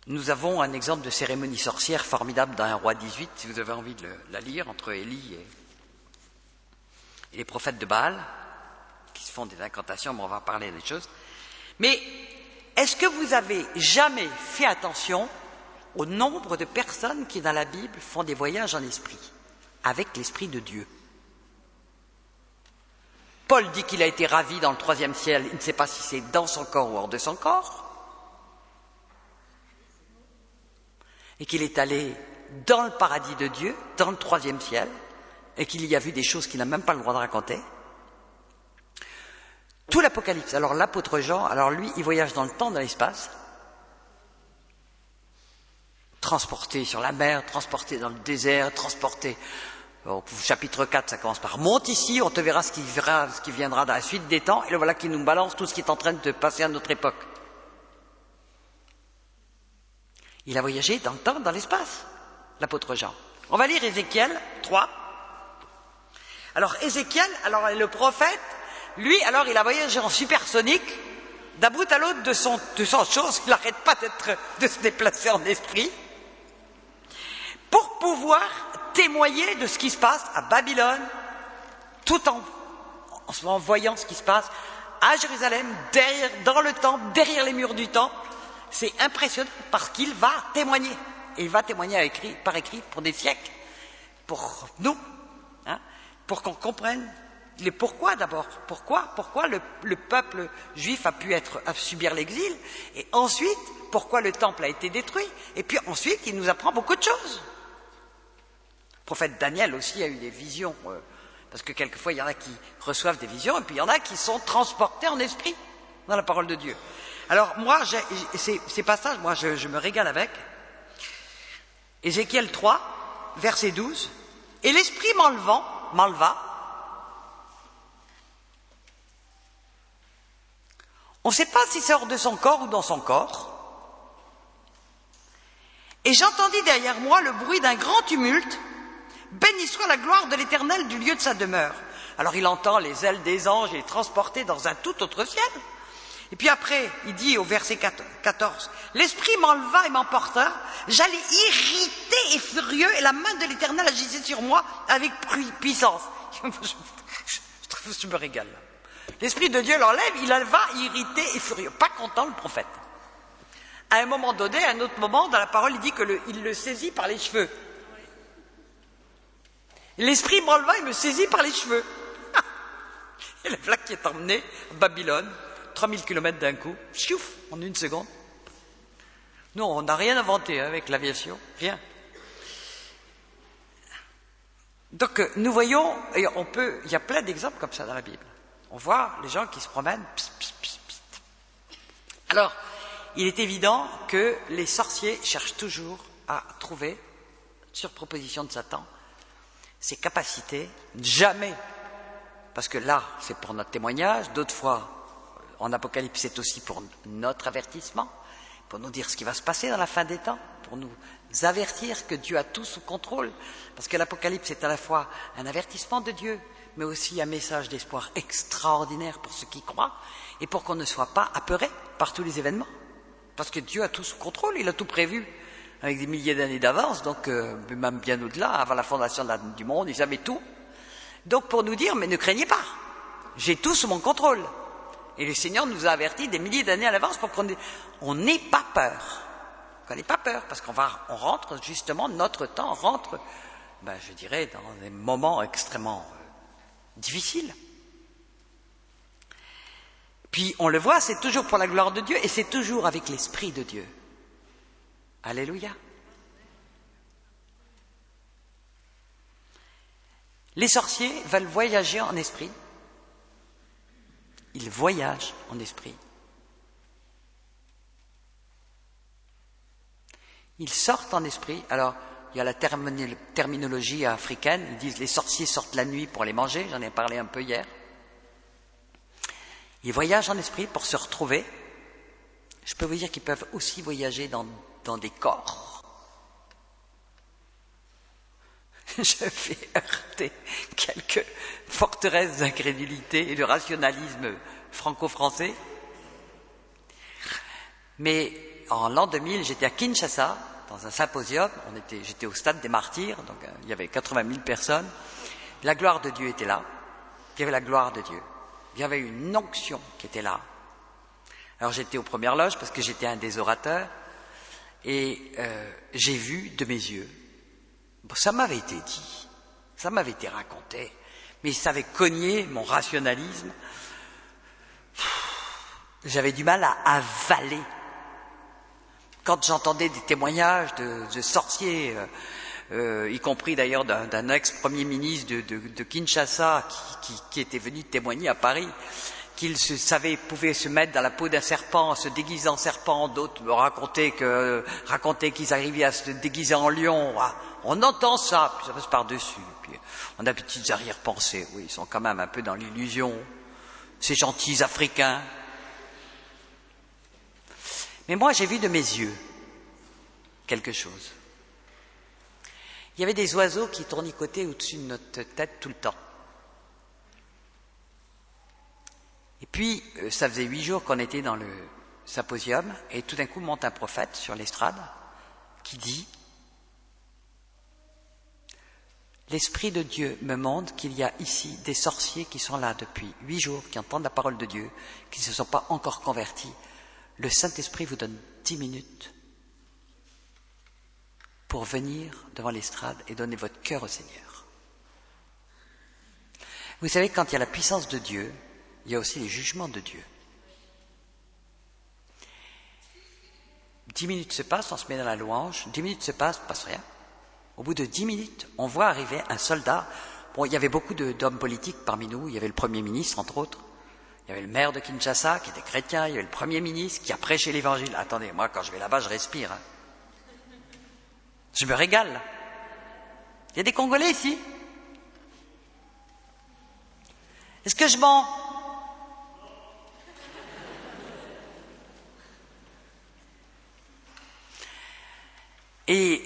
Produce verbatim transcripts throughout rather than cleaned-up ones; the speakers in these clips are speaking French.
Nous avons un exemple de cérémonie sorcière formidable dans un roi dix-huit, si vous avez envie de la lire, entre Élie et, et les prophètes de Baal, qui se font des incantations, mais on va parler des choses. Mais est-ce que vous avez jamais fait attention au nombre de personnes qui, dans la Bible, font des voyages en esprit, avec l'Esprit de Dieu? Paul dit qu'il a été ravi dans le troisième ciel, il ne sait pas si c'est dans son corps ou hors de son corps, et qu'il est allé dans le paradis de Dieu, dans le troisième ciel, et qu'il y a vu des choses qu'il n'a même pas le droit de raconter. Tout l'Apocalypse. Alors l'apôtre Jean, alors lui, il voyage dans le temps, dans l'espace, transporté sur la mer, transporté dans le désert, transporté... Au chapitre quatre, ça commence par « Monte ici, on te verra ce qui, verra, ce qui viendra dans la suite des temps », et le voilà qui nous balance tout ce qui est en train de passer à notre époque. Il a voyagé dans le temps, dans l'espace, l'apôtre Jean. On va lire Ézéchiel trois. Alors Ézéchiel, alors le prophète, lui, alors il a voyagé en supersonique, d'un bout à l'autre de son, de son chose, il n'arrête pas d'être, de se déplacer en esprit, pour pouvoir témoigner de ce qui se passe à Babylone, tout en, en voyant ce qui se passe à Jérusalem, derrière, dans le temple, derrière les murs du temple. C'est impressionnant parce qu'il va témoigner. Et il va témoigner à écrit, par écrit pour des siècles, pour nous, hein, pour qu'on comprenne les pourquoi d'abord. Pourquoi, pourquoi le, le peuple juif a pu être, à subir l'exil, et ensuite, pourquoi le temple a été détruit, et puis ensuite, il nous apprend beaucoup de choses. Le prophète Daniel aussi a eu des visions, euh, parce que quelquefois il y en a qui reçoivent des visions, et puis il y en a qui sont transportés en esprit dans la parole de Dieu. Alors moi, j'ai, ces, ces passages, moi je, je me régale avec. Ézéchiel trois, verset douze. « Et l'esprit m'enlevant, m'enleva. On ne sait pas si c'est hors de son corps ou dans son corps. Et j'entendis derrière moi le bruit d'un grand tumulte. Béni soit la gloire de l'Éternel du lieu de sa demeure. » Alors il entend les ailes des anges et est transporté dans un tout autre ciel. Et puis après, il dit au verset quatorze, « L'Esprit m'enleva et m'emporta, j'allais irrité et furieux, et la main de l'Éternel agissait sur moi avec puissance. » je, je me régale. L'Esprit de Dieu l'enlève, il va irrité et furieux. Pas content, le prophète. À un moment donné, à un autre moment, dans la parole, il dit qu'il le, le saisit par les cheveux. L'Esprit m'enleva, il me saisit par les cheveux. Et le voilà qui est emmené à Babylone. trois mille kilomètres d'un coup, chiouf, en une seconde. Non, on n'a rien inventé hein, avec l'aviation, rien. Donc nous voyons, et on peut, il y a plein d'exemples comme ça dans la Bible. On voit les gens qui se promènent. Psst, psst, psst, psst. Alors, il est évident que les sorciers cherchent toujours à trouver, sur proposition de Satan, ses capacités, jamais, parce que là, c'est pour notre témoignage, d'autres fois, en Apocalypse, c'est aussi pour notre avertissement, pour nous dire ce qui va se passer dans la fin des temps, pour nous avertir que Dieu a tout sous contrôle, parce que l'Apocalypse est à la fois un avertissement de Dieu, mais aussi un message d'espoir extraordinaire pour ceux qui croient, et pour qu'on ne soit pas apeuré par tous les événements, parce que Dieu a tout sous contrôle, il a tout prévu, avec des milliers d'années d'avance, donc euh, même bien au-delà, avant la fondation de la, du monde, il savait tout. Donc pour nous dire, mais ne craignez pas, j'ai tout sous mon contrôle. Et le Seigneur nous a avertis des milliers d'années à l'avance pour qu'on n'ait pas peur. Qu'on n'ait pas peur, parce qu'on va, on rentre justement, notre temps rentre, ben, je dirais, dans des moments extrêmement euh, difficiles. Puis on le voit, c'est toujours pour la gloire de Dieu et c'est toujours avec l'Esprit de Dieu. Alléluia. Les sorciers veulent voyager en esprit. Ils voyagent en esprit. Ils sortent en esprit. Alors, il y a la terminologie africaine. Ils disent les sorciers sortent la nuit pour les manger. J'en ai parlé un peu hier. Ils voyagent en esprit pour se retrouver. Je peux vous dire qu'ils peuvent aussi voyager dans, dans des corps. Je vais heurter quelques forteresses d'incrédulité et de rationalisme franco-français. Mais en l'an deux mille, j'étais à Kinshasa, dans un symposium, on était, j'étais au stade des martyrs, donc euh, il y avait quatre-vingt mille personnes. La gloire de Dieu était là, il y avait la gloire de Dieu. Il y avait une onction qui était là. Alors j'étais aux premières loges parce que j'étais un des orateurs, et euh, j'ai vu de mes yeux. Bon, ça m'avait été dit, ça m'avait été raconté, mais ça avait cogné mon rationalisme. J'avais du mal à avaler. Quand j'entendais des témoignages de, de sorciers, euh, euh, y compris d'ailleurs d'un, d'un ex-premier ministre de, de, de Kinshasa qui, qui, qui était venu témoigner à Paris, qu'il se savait, pouvait se mettre dans la peau d'un serpent, se déguiser en serpent, d'autres me racontaient que, racontaient qu'ils arrivaient à se déguiser en lion. Ah, on entend ça, puis ça passe par-dessus. Puis on a des petites arrière-pensées. Oui, ils sont quand même un peu dans l'illusion. Ces gentils Africains. Mais moi, j'ai vu de mes yeux quelque chose. Il y avait des oiseaux qui tournicotaient au-dessus de notre tête tout le temps. Et puis, ça faisait huit jours qu'on était dans le symposium, et tout d'un coup monte un prophète sur l'estrade qui dit « L'Esprit de Dieu me montre qu'il y a ici des sorciers qui sont là depuis huit jours, qui entendent la parole de Dieu, qui ne se sont pas encore convertis. Le Saint-Esprit vous donne dix minutes pour venir devant l'estrade et donner votre cœur au Seigneur. » Vous savez, quand il y a la puissance de Dieu, il y a aussi les jugements de Dieu. Dix minutes se passent, on se met dans la louange, dix minutes se passent, il ne passe rien. Au bout de dix minutes, on voit arriver un soldat. Bon, il y avait beaucoup de, d'hommes politiques parmi nous, il y avait le Premier ministre, entre autres. Il y avait le maire de Kinshasa qui était chrétien, il y avait le Premier ministre qui a prêché l'évangile. Attendez, moi quand je vais là-bas, je respire. Hein. Je me régale. Il y a des Congolais ici. Est-ce que je mens? Et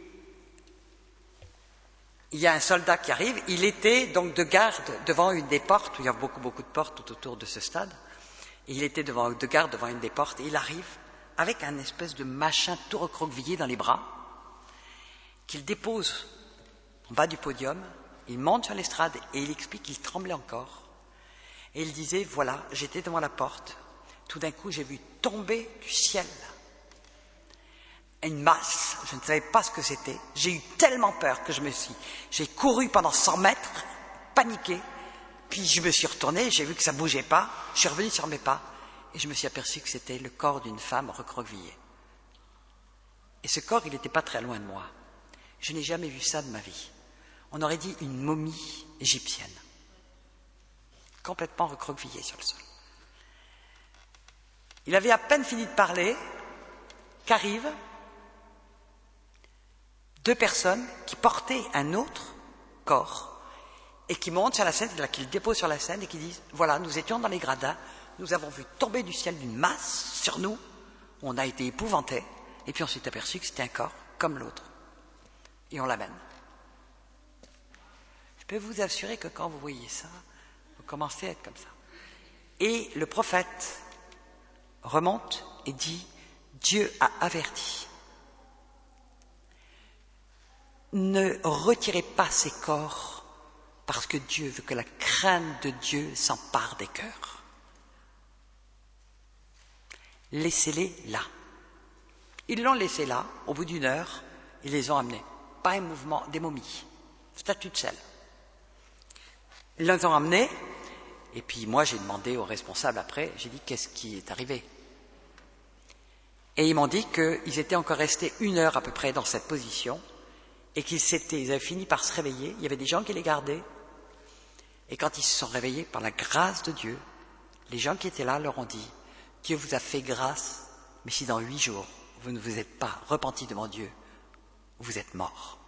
il y a un soldat qui arrive, il était donc de garde devant une des portes, où il y a beaucoup beaucoup de portes tout autour de ce stade, et il était devant, de garde devant une des portes, et il arrive avec un espèce de machin tout recroquevillé dans les bras, qu'il dépose en bas du podium, il monte sur l'estrade et il explique qu'il tremblait encore. Et il disait, voilà, j'étais devant la porte, tout d'un coup j'ai vu tomber du ciel une masse, je ne savais pas ce que c'était, j'ai eu tellement peur que je me suis, j'ai couru pendant cent mètres, paniqué, puis je me suis retourné, j'ai vu que ça ne bougeait pas, je suis revenu sur mes pas, et je me suis aperçu que c'était le corps d'une femme recroquevillée. Et ce corps, il n'était pas très loin de moi. Je n'ai jamais vu ça de ma vie. On aurait dit une momie égyptienne, complètement recroquevillée sur le sol. Il avait à peine fini de parler, qu'arrivent deux personnes qui portaient un autre corps et qui montent sur la scène, qui le déposent sur la scène et qui disent, voilà, nous étions dans les gradins, nous avons vu tomber du ciel d'une masse sur nous, on a été épouvantés, et puis on s'est aperçu que c'était un corps comme l'autre. Et on l'amène. Je peux vous assurer que quand vous voyez ça, vous commencez à être comme ça. Et le prophète remonte et dit, Dieu a averti. Ne retirez pas ces corps parce que Dieu veut que la crainte de Dieu s'empare des cœurs. Laissez-les là. Ils l'ont laissé là, au bout d'une heure, ils les ont amenés. Pas un mouvement, des momies, statue de sel. Ils les ont amenés, et puis moi j'ai demandé aux responsables après, j'ai dit qu'est-ce qui est arrivé? Et ils m'ont dit qu'ils étaient encore restés une heure à peu près dans cette position, et qu'ils s'étaient, ils avaient fini par se réveiller, il y avait des gens qui les gardaient, et quand ils se sont réveillés par la grâce de Dieu, les gens qui étaient là leur ont dit, Dieu vous a fait grâce, mais si dans huit jours, vous ne vous êtes pas repentis devant Dieu, vous êtes morts.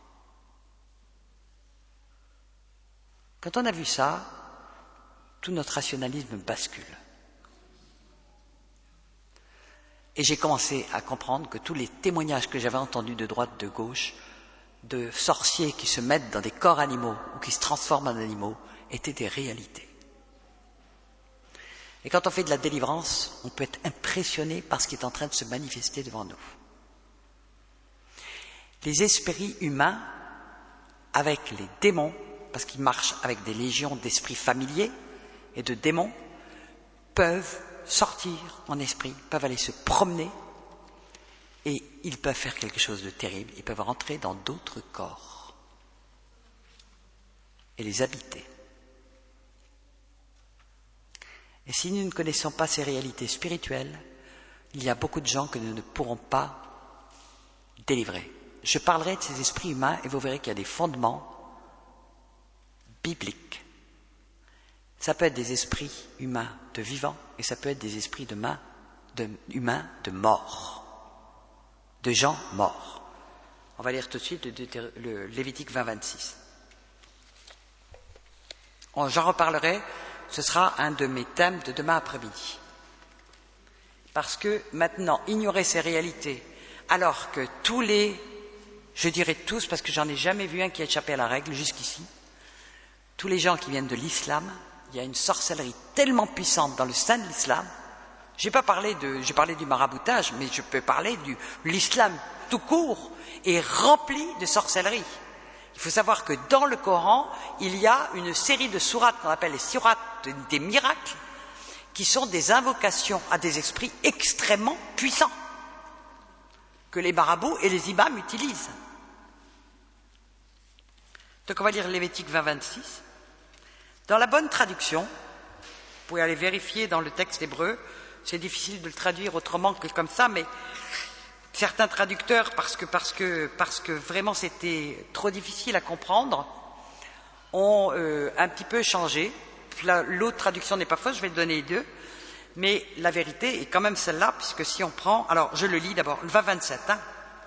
Quand on a vu ça, tout notre rationalisme bascule. Et j'ai commencé à comprendre que tous les témoignages que j'avais entendus de droite, de gauche, de sorciers qui se mettent dans des corps animaux ou qui se transforment en animaux, étaient des réalités. Et quand on fait de la délivrance, on peut être impressionné par ce qui est en train de se manifester devant nous. Les esprits humains, avec les démons, parce qu'ils marchent avec des légions d'esprits familiers et de démons, peuvent sortir en esprit, peuvent aller se promener et ils peuvent faire quelque chose de terrible. Ils peuvent rentrer dans d'autres corps et les habiter. Et si nous ne connaissons pas ces réalités spirituelles, il y a beaucoup de gens que nous ne pourrons pas délivrer. Je parlerai de ces esprits humains et vous verrez qu'il y a des fondements bibliques. Ça peut être des esprits humains de vivants et ça peut être des esprits de main, de, humains de morts, de gens morts. On va lire tout de suite le, le Lévitique vingt, vingt-six. J'en reparlerai, ce sera un de mes thèmes de demain après-midi. Parce que maintenant, ignorer ces réalités, alors que tous les, je dirais tous, parce que j'en ai jamais vu un qui a échappé à la règle jusqu'ici, tous les gens qui viennent de l'islam, il y a une sorcellerie tellement puissante dans le sein de l'islam. J'ai pas parlé de, j'ai parlé du maraboutage, mais je peux parler du l'islam tout court est rempli de sorcellerie. Il faut savoir que dans le Coran, il y a une série de sourates qu'on appelle les sourates des miracles, qui sont des invocations à des esprits extrêmement puissants, que les marabouts et les imams utilisent. Donc on va lire Lévitique vingt, vingt-six. Dans la bonne traduction, vous pouvez aller vérifier dans le texte hébreu, c'est difficile de le traduire autrement que comme ça, mais certains traducteurs, parce que, parce que, parce que vraiment c'était trop difficile à comprendre, ont euh, un petit peu changé. L'autre traduction n'est pas fausse, je vais le donner les deux, mais la vérité est quand même celle-là, puisque si on prend, alors je le lis d'abord, le vingt, vingt-sept, hein.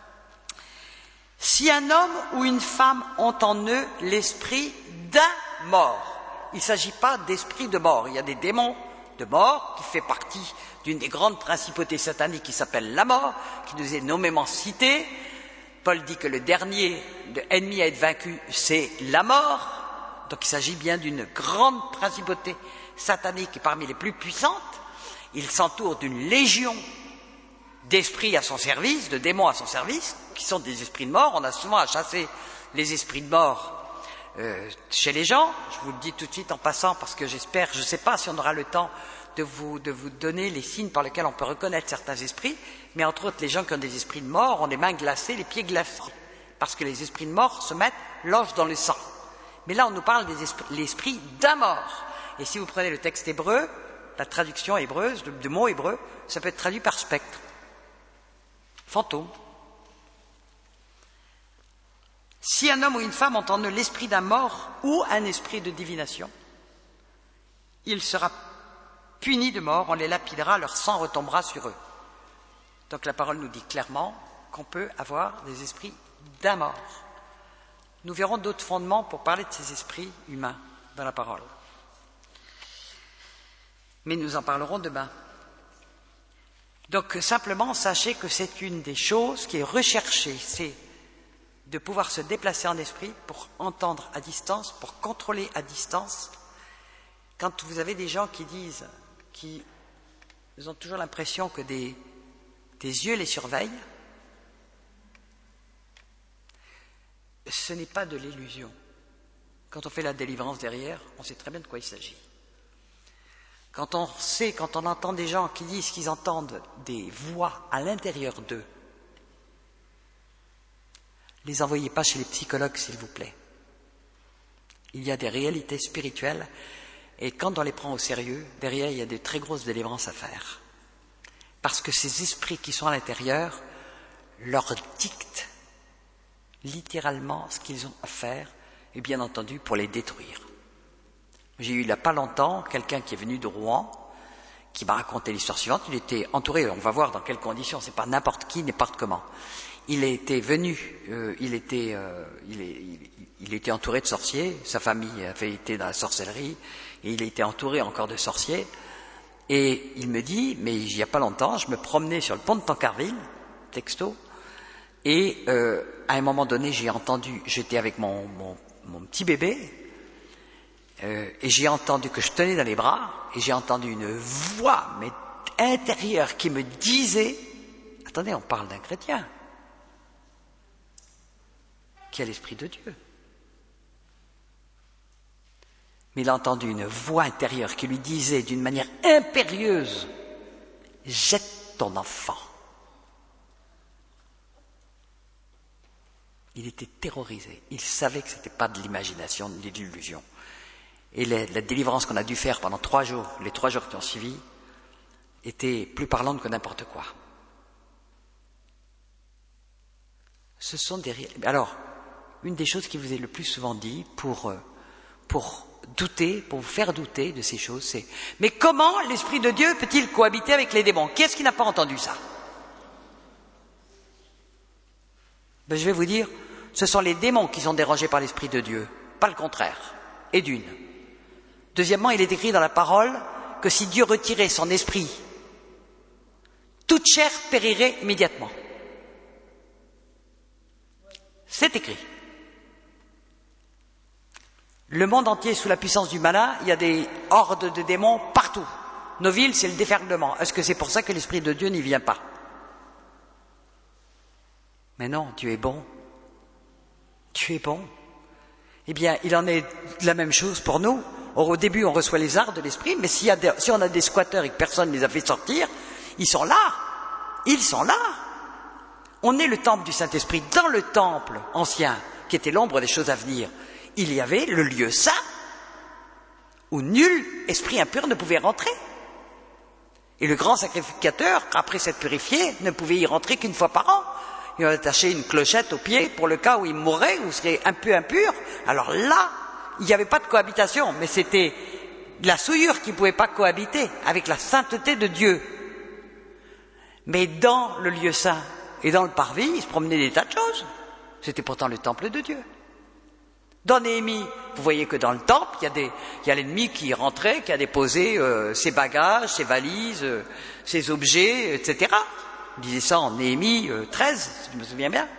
Si un homme ou une femme ont en eux l'esprit d'un mort, il ne s'agit pas d'esprit de mort, il y a des démons de mort qui fait partie d'une des grandes principautés sataniques qui s'appelle la mort, qui nous est nommément citée. Paul dit que le dernier ennemi à être vaincu, c'est la mort. Donc il s'agit bien d'une grande principauté satanique et parmi les plus puissantes. Il s'entoure d'une légion d'esprits à son service, de démons à son service, qui sont des esprits de mort. On a souvent à chasser les esprits de mort euh, chez les gens. Je vous le dis tout de suite en passant parce que j'espère, je ne sais pas si on aura le temps de vous, de vous donner les signes par lesquels on peut reconnaître certains esprits, mais entre autres les gens qui ont des esprits de mort ont les mains glacées, les pieds glacés, parce que les esprits de mort se mettent l'ange dans le sang. Mais là on nous parle des esprits, l'esprit d'un mort. Et si vous prenez le texte hébreu, la traduction hébreuse, du mot hébreu, ça peut être traduit par spectre, fantôme. Si un homme ou une femme ont en eux l'esprit d'un mort ou un esprit de divination, il sera puni de mort, on les lapidera, leur sang retombera sur eux. Donc la parole nous dit clairement qu'on peut avoir des esprits d'un mort. Nous verrons d'autres fondements pour parler de ces esprits humains dans la parole. Mais nous en parlerons demain. Donc simplement, sachez que c'est une des choses qui est recherchée, c'est de pouvoir se déplacer en esprit pour entendre à distance, pour contrôler à distance. Quand vous avez des gens qui disent, qui ont toujours l'impression que des, des yeux les surveillent, ce n'est pas de l'illusion. Quand on fait la délivrance derrière, on sait très bien de quoi il s'agit. Quand on sait, quand on entend des gens qui disent qu'ils entendent des voix à l'intérieur d'eux, les envoyez pas chez les psychologues, s'il vous plaît. Il y a des réalités spirituelles, et quand on les prend au sérieux, derrière, il y a de très grosses délivrances à faire. Parce que ces esprits qui sont à l'intérieur leur dictent littéralement ce qu'ils ont à faire, et bien entendu pour les détruire. J'ai eu il n'y a pas longtemps quelqu'un qui est venu de Rouen, qui m'a raconté l'histoire suivante. Il était entouré, on va voir dans quelles conditions, c'est pas n'importe qui, n'importe comment. Il était venu, euh, il était, euh, il, est, il, il était entouré de sorciers, sa famille avait été dans la sorcellerie, et il était entouré encore de sorciers. Et il me dit, mais il n'y a pas longtemps, je me promenais sur le pont de Tancarville, texto, et euh, à un moment donné, j'ai entendu, j'étais avec mon, mon, mon petit bébé, euh, et j'ai entendu que je tenais dans les bras, et j'ai entendu une voix mais intérieure qui me disait, attendez, on parle d'un chrétien qui a l'Esprit de Dieu. Mais il a entendu une voix intérieure qui lui disait d'une manière impérieuse, jette ton enfant. Il était terrorisé. Il savait que ce n'était pas de l'imagination ni de l'illusion. Et la, la délivrance qu'on a dû faire pendant trois jours, les trois jours qui ont suivi, était plus parlante que n'importe quoi. Ce sont des... Alors, une des choses qui vous est le plus souvent dit pour, pour douter, pour vous faire douter de ces choses, c'est « Mais comment l'Esprit de Dieu peut-il cohabiter avec les démons ?» Qui est-ce qui n'a pas entendu ça? Ben, je vais vous dire, ce sont les démons qui sont dérangés par l'Esprit de Dieu, pas le contraire, et d'une. Deuxièmement, il est écrit dans la parole que si Dieu retirait son esprit, toute chair périrait immédiatement. C'est écrit. Le monde entier est sous la puissance du malin, il y a des hordes de démons partout. Nos villes, c'est le déferlement. Est-ce que c'est pour ça que l'Esprit de Dieu n'y vient pas? Mais non, Dieu est bon. Dieu est bon. Eh bien, il en est la même chose pour nous. Or, au début, on reçoit les arts de l'Esprit, mais s'il y a des, si on a des squatteurs et que personne ne les a fait sortir, ils sont là. Ils sont là. On est le temple du Saint-Esprit. Dans le temple ancien, qui était l'ombre des choses à venir, il y avait le lieu saint, où nul esprit impur ne pouvait rentrer. Et le grand sacrificateur, après s'être purifié, ne pouvait y rentrer qu'une fois par an. Il attachait une clochette au pied pour le cas où il mourrait ou serait un peu impur. Alors là, il n'y avait pas de cohabitation, mais c'était la souillure qui ne pouvait pas cohabiter avec la sainteté de Dieu. Mais dans le lieu saint et dans le parvis, il se promenait des tas de choses. C'était pourtant le temple de Dieu. Dans Néhémie, vous voyez que dans le temple, il y a, des, il y a l'ennemi qui rentrait, qui a déposé euh, ses bagages, ses valises, euh, ses objets, et cetera. Il disait ça en Néhémie euh, treize, si je me souviens bien.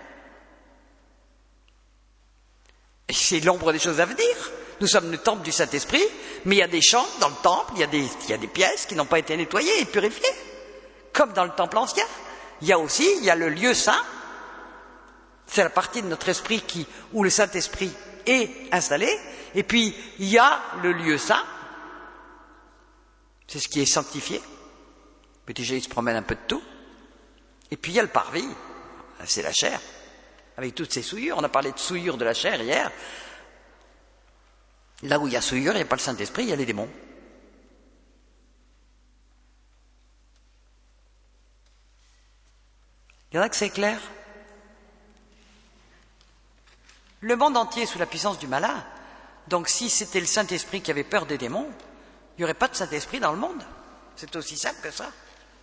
Et c'est l'ombre des choses à venir. Nous sommes le temple du Saint-Esprit, mais il y a des chambres dans le temple, il y a des, il y a des pièces qui n'ont pas été nettoyées et purifiées, comme dans le temple ancien. Il y a aussi, il y a le lieu saint, c'est la partie de notre esprit qui, où le Saint-Esprit est installé, et puis il y a le lieu saint, c'est ce qui est sanctifié, mais déjà il se promène un peu de tout, et puis il y a le parvis, c'est la chair, avec toutes ces souillures. On a parlé de souillure de la chair hier. Là où il y a souillure, il n'y a pas le Saint-Esprit, il y a les démons. Il y en a que c'est clair. Le monde entier est sous la puissance du malin. Donc si c'était le Saint-Esprit qui avait peur des démons, il n'y aurait pas de Saint-Esprit dans le monde. C'est aussi simple que ça.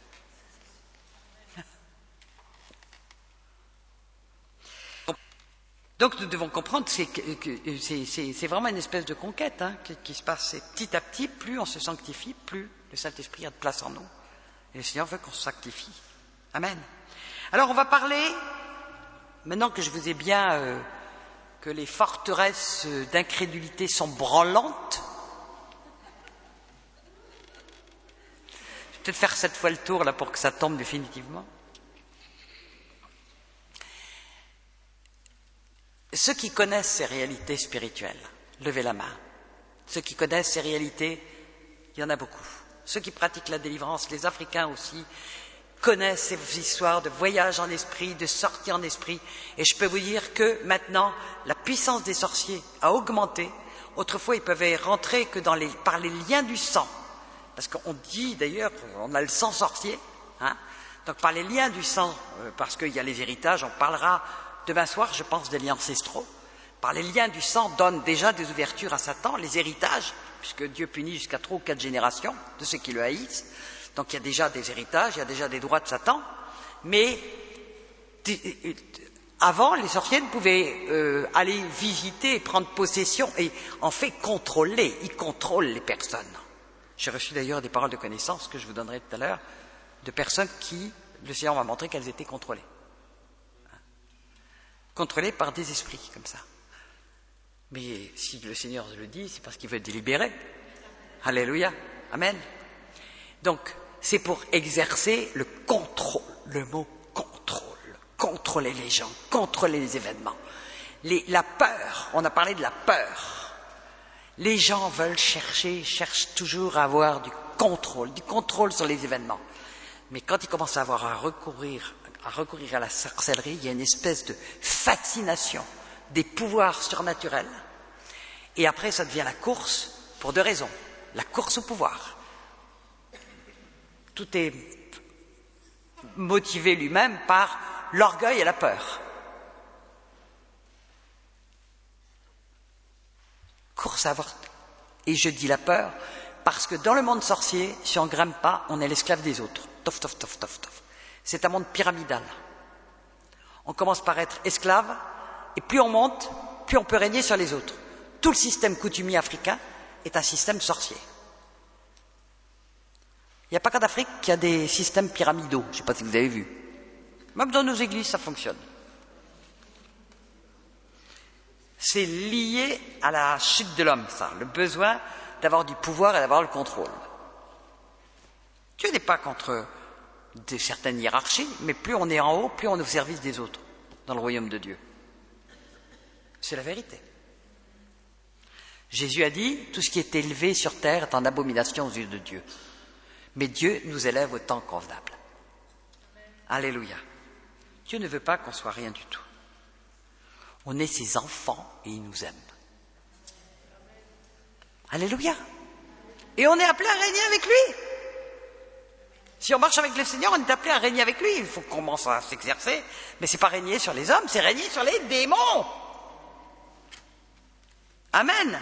Donc nous devons comprendre que c'est, que c'est, c'est, c'est vraiment une espèce de conquête hein, qui, qui se passe. Et petit à petit, plus on se sanctifie, plus le Saint-Esprit a de place en nous. Et le Seigneur veut qu'on se sanctifie. Amen. Alors on va parler, maintenant que je vous ai bien... Euh, que les forteresses d'incrédulité sont branlantes. Je vais peut-être faire cette fois le tour là pour que ça tombe définitivement. Ceux qui connaissent ces réalités spirituelles, levez la main. Ceux qui connaissent ces réalités, il y en a beaucoup. Ceux qui pratiquent la délivrance, les Africains aussi, connaissent ces histoires de voyage en esprit, de sortie en esprit. Et je peux vous dire que maintenant, la puissance des sorciers a augmenté. Autrefois, ils pouvaient rentrer que dans les, par les liens du sang. Parce qu'on dit d'ailleurs, on a le sang sorcier. Hein, donc par les liens du sang, euh, parce qu'il y a les héritages, on parlera demain soir, je pense, des liens ancestraux. Par les liens du sang donnent déjà des ouvertures à Satan, les héritages, puisque Dieu punit jusqu'à trois ou quatre générations de ceux qui le haïssent. Donc il y a déjà des héritages, il y a déjà des droits de Satan, mais avant, les sorciers pouvaient euh, aller visiter et prendre possession et en fait contrôler, ils contrôlent les personnes. J'ai reçu d'ailleurs des paroles de connaissance que je vous donnerai tout à l'heure, de personnes qui, le Seigneur m'a montré qu'elles étaient contrôlées. Contrôlées par des esprits comme ça. Mais si le Seigneur le dit, c'est parce qu'il veut délibérer. Alléluia. Amen. Donc, c'est pour exercer le contrôle, le mot contrôle, contrôler les gens, contrôler les événements. Les, la peur, on a parlé de la peur. Les gens veulent chercher, cherchent toujours à avoir du contrôle, du contrôle sur les événements. Mais quand ils commencent à avoir à recourir, à recourir à la sorcellerie, il y a une espèce de fascination des pouvoirs surnaturels. Et après, ça devient la course pour deux raisons. La course au pouvoir. Tout est motivé lui-même par l'orgueil et la peur. Course à avoir. Et je dis la peur parce que dans le monde sorcier, si on ne grimpe pas, on est l'esclave des autres. Tof, tof, tof, tof, tof. C'est un monde pyramidal. On commence par être esclave, et plus on monte, plus on peut régner sur les autres. Tout le système coutumier africain est un système sorcier. Il n'y a pas qu'en Afrique qu'il y a des systèmes pyramidaux, je ne sais pas si vous avez vu. Même dans nos églises, ça fonctionne. C'est lié à la chute de l'homme, ça, le besoin d'avoir du pouvoir et d'avoir le contrôle. Dieu n'est pas contre de certaines hiérarchies, mais plus on est en haut, plus on est au service des autres dans le royaume de Dieu. C'est la vérité. Jésus a dit, tout ce qui est élevé sur terre est en abomination aux yeux de Dieu. Mais Dieu nous élève au temps convenable. Alléluia. Dieu ne veut pas qu'on soit rien du tout. On est ses enfants et il nous aime. Alléluia. Et on est appelé à régner avec lui. Si on marche avec le Seigneur, on est appelé à régner avec lui. Il faut qu'on commence à s'exercer. Mais c'est pas régner sur les hommes, c'est régner sur les démons. Amen.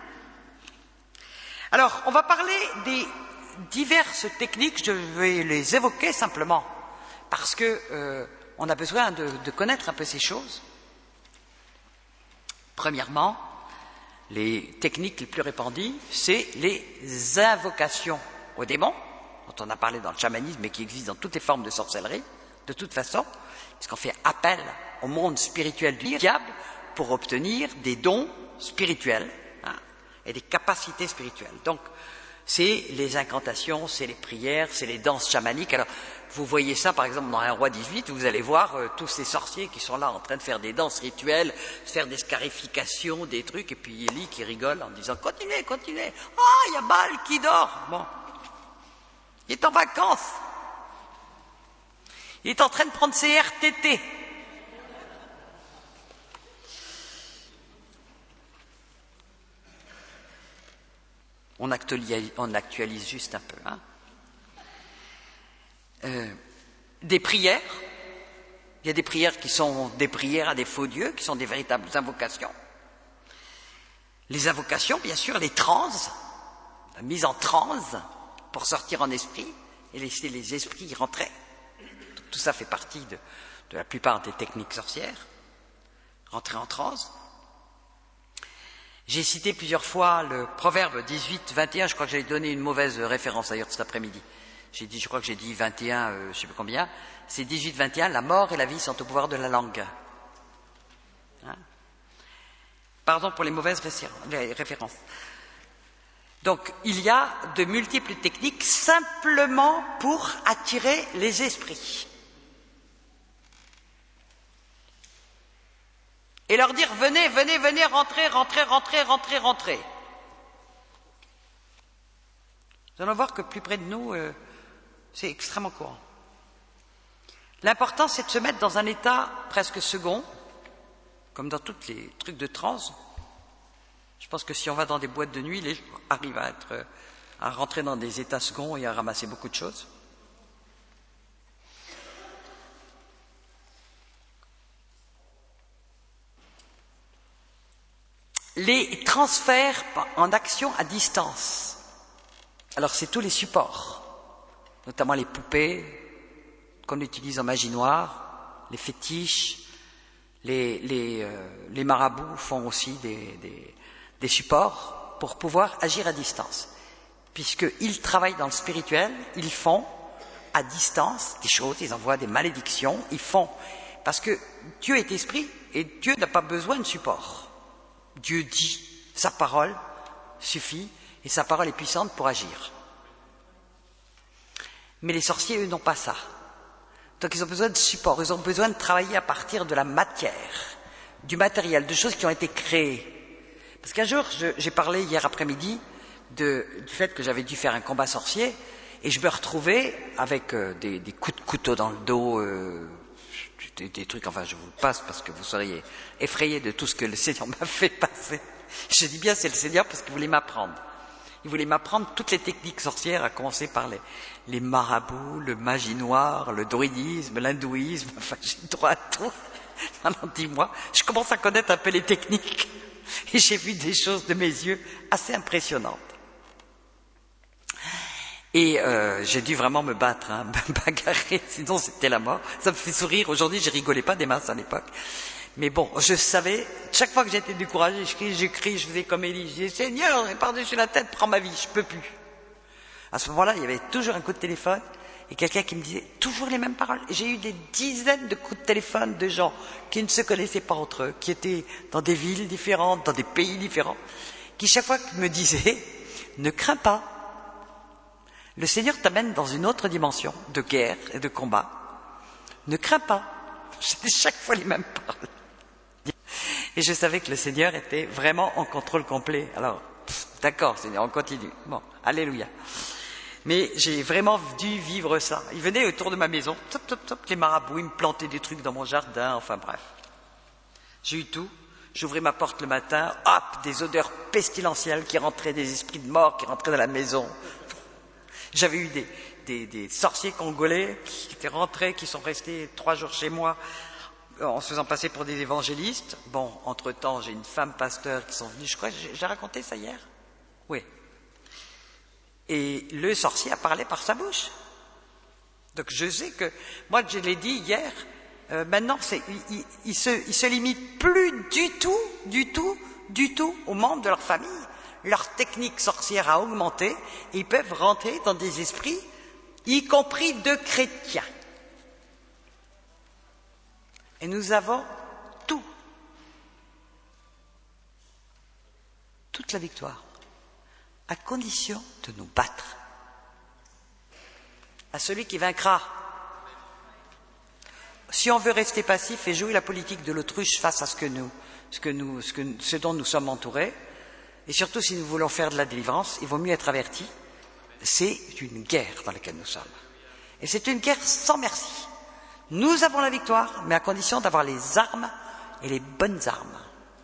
Alors, on va parler des diverses techniques, je vais les évoquer simplement, parce que euh, on a besoin de, de connaître un peu ces choses. Premièrement, les techniques les plus répandues, c'est les invocations aux démons, dont on a parlé dans le chamanisme et qui existent dans toutes les formes de sorcellerie, de toute façon, puisqu'on fait appel au monde spirituel du diable pour obtenir des dons spirituels hein, et des capacités spirituelles. Donc, c'est les incantations, c'est les prières, c'est les danses chamaniques. Alors, vous voyez ça, par exemple, dans un roi dix-huit, vous allez voir euh, tous ces sorciers qui sont là en train de faire des danses rituelles, faire des scarifications, des trucs, et puis Élie qui rigole en disant « Continuez, continuez !»« Ah, il y a Baal qui dort !» Bon. Il est en vacances. Il est en train de prendre ses R T T. On actualise, on actualise juste un peu. Hein. Euh, des prières. Il y a des prières qui sont des prières à des faux dieux, qui sont des véritables invocations. Les invocations, bien sûr, les transes, la mise en transe pour sortir en esprit et laisser les esprits y rentrer. Tout ça fait partie de, de la plupart des techniques sorcières. Rentrer en transe. J'ai cité plusieurs fois le proverbe dix-huit vingt et un, je crois que j'ai donné une mauvaise référence d'ailleurs cet après-midi. J'ai dit, je crois que j'ai dit vingt et un, euh, je ne sais plus combien. C'est dix-huit vingt et un, la mort et la vie sont au pouvoir de la langue. Hein? Pardon pour les mauvaises références. Donc, il y a de multiples techniques simplement pour attirer les esprits. Et leur dire, venez, venez, venez, rentrez, rentrez, rentrez, rentrez, rentrez. Nous allons voir que plus près de nous, euh, c'est extrêmement courant. L'important, c'est de se mettre dans un état presque second, comme dans tous les trucs de transe. Je pense que si on va dans des boîtes de nuit, les gens arrivent à, être, à rentrer dans des états seconds et à ramasser beaucoup de choses. Les transferts en action à distance. Alors, c'est tous les supports, notamment les poupées qu'on utilise en magie noire, les fétiches, les, les, euh, les marabouts font aussi des, des, des supports pour pouvoir agir à distance. Puisqu'ils travaillent dans le spirituel, ils font à distance des choses, ils envoient des malédictions, ils font... Parce que Dieu est esprit et Dieu n'a pas besoin de support. Dieu dit, sa parole suffit, et sa parole est puissante pour agir. Mais les sorciers, eux, n'ont pas ça. Donc ils ont besoin de support, ils ont besoin de travailler à partir de la matière, du matériel, de choses qui ont été créées. Parce qu'un jour, je, j'ai parlé hier après-midi de, du fait que j'avais dû faire un combat sorcier, et je me retrouvais avec euh, des, des coups de couteau dans le dos, euh, des, des trucs, enfin je vous le passe parce que vous seriez effrayés de tout ce que le Seigneur m'a fait passer. Je dis bien c'est le Seigneur parce qu'il voulait m'apprendre. Il voulait m'apprendre toutes les techniques sorcières, à commencer par les, les marabouts, le magie noire, le druidisme, l'hindouisme, enfin j'ai droit à tout. Pendant dix mois, je commence à connaître un peu les techniques et j'ai vu des choses de mes yeux assez impressionnantes. Et euh, j'ai dû vraiment me battre, hein, me bagarrer, sinon c'était la mort. Ça me fait sourire, aujourd'hui je rigolais pas des masses à l'époque. Mais bon, je savais, chaque fois que j'étais découragé, je crie, je crie, je faisais comme Élie, je disais, Seigneur, par-dessus la tête, prends ma vie, je peux plus. À ce moment-là, il y avait toujours un coup de téléphone, et quelqu'un qui me disait toujours les mêmes paroles. Et j'ai eu des dizaines de coups de téléphone de gens qui ne se connaissaient pas entre eux, qui étaient dans des villes différentes, dans des pays différents, qui chaque fois me disaient, ne crains pas, le Seigneur t'amène dans une autre dimension de guerre et de combat. Ne crains pas. C'était chaque fois les mêmes paroles. Et je savais que le Seigneur était vraiment en contrôle complet. Alors, pff, d'accord, Seigneur, on continue. Bon, alléluia. Mais j'ai vraiment dû vivre ça. Ils venaient autour de ma maison, top, top, top, les marabouts, ils me plantaient des trucs dans mon jardin, enfin bref. J'ai eu tout. J'ouvrais ma porte le matin, hop, des odeurs pestilentielles qui rentraient, des esprits de mort qui rentraient dans la maison. J'avais eu des, des, des sorciers congolais qui étaient rentrés, qui sont restés trois jours chez moi en se faisant passer pour des évangélistes. Bon, entre-temps, j'ai une femme pasteur qui sont venus, je crois, j'ai, j'ai raconté ça hier. Oui. Et le sorcier a parlé par sa bouche. Donc je sais que, moi je l'ai dit hier, euh, maintenant c'est, il, il, il, se, il se limite plus du tout, du tout, du tout aux membres de leur famille. Leur technique sorcière a augmenté et ils peuvent rentrer dans des esprits, y compris de chrétiens. Et nous avons tout, toute la victoire, à condition de nous battre. À celui qui vaincra. Si on veut rester passif et jouer la politique de l'autruche face à ce que nous, ce que nous, ce que, ce dont nous sommes entourés, et surtout si nous voulons faire de la délivrance, il vaut mieux être averti. C'est une guerre dans laquelle nous sommes. Et c'est une guerre sans merci. Nous avons la victoire, mais à condition d'avoir les armes et les bonnes armes.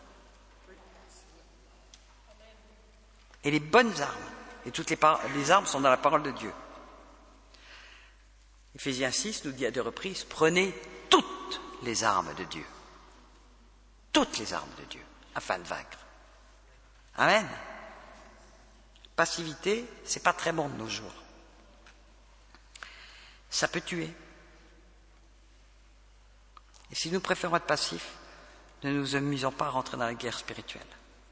Et les bonnes armes. Et toutes les, par- les armes sont dans la parole de Dieu. Éphésiens six nous dit à deux reprises, prenez toutes les armes de Dieu. Toutes les armes de Dieu, afin de vaincre. Amen. Passivité, c'est pas très bon de nos jours. Ça peut tuer. Et si nous préférons être passifs, ne nous amusons pas à rentrer dans la guerre spirituelle.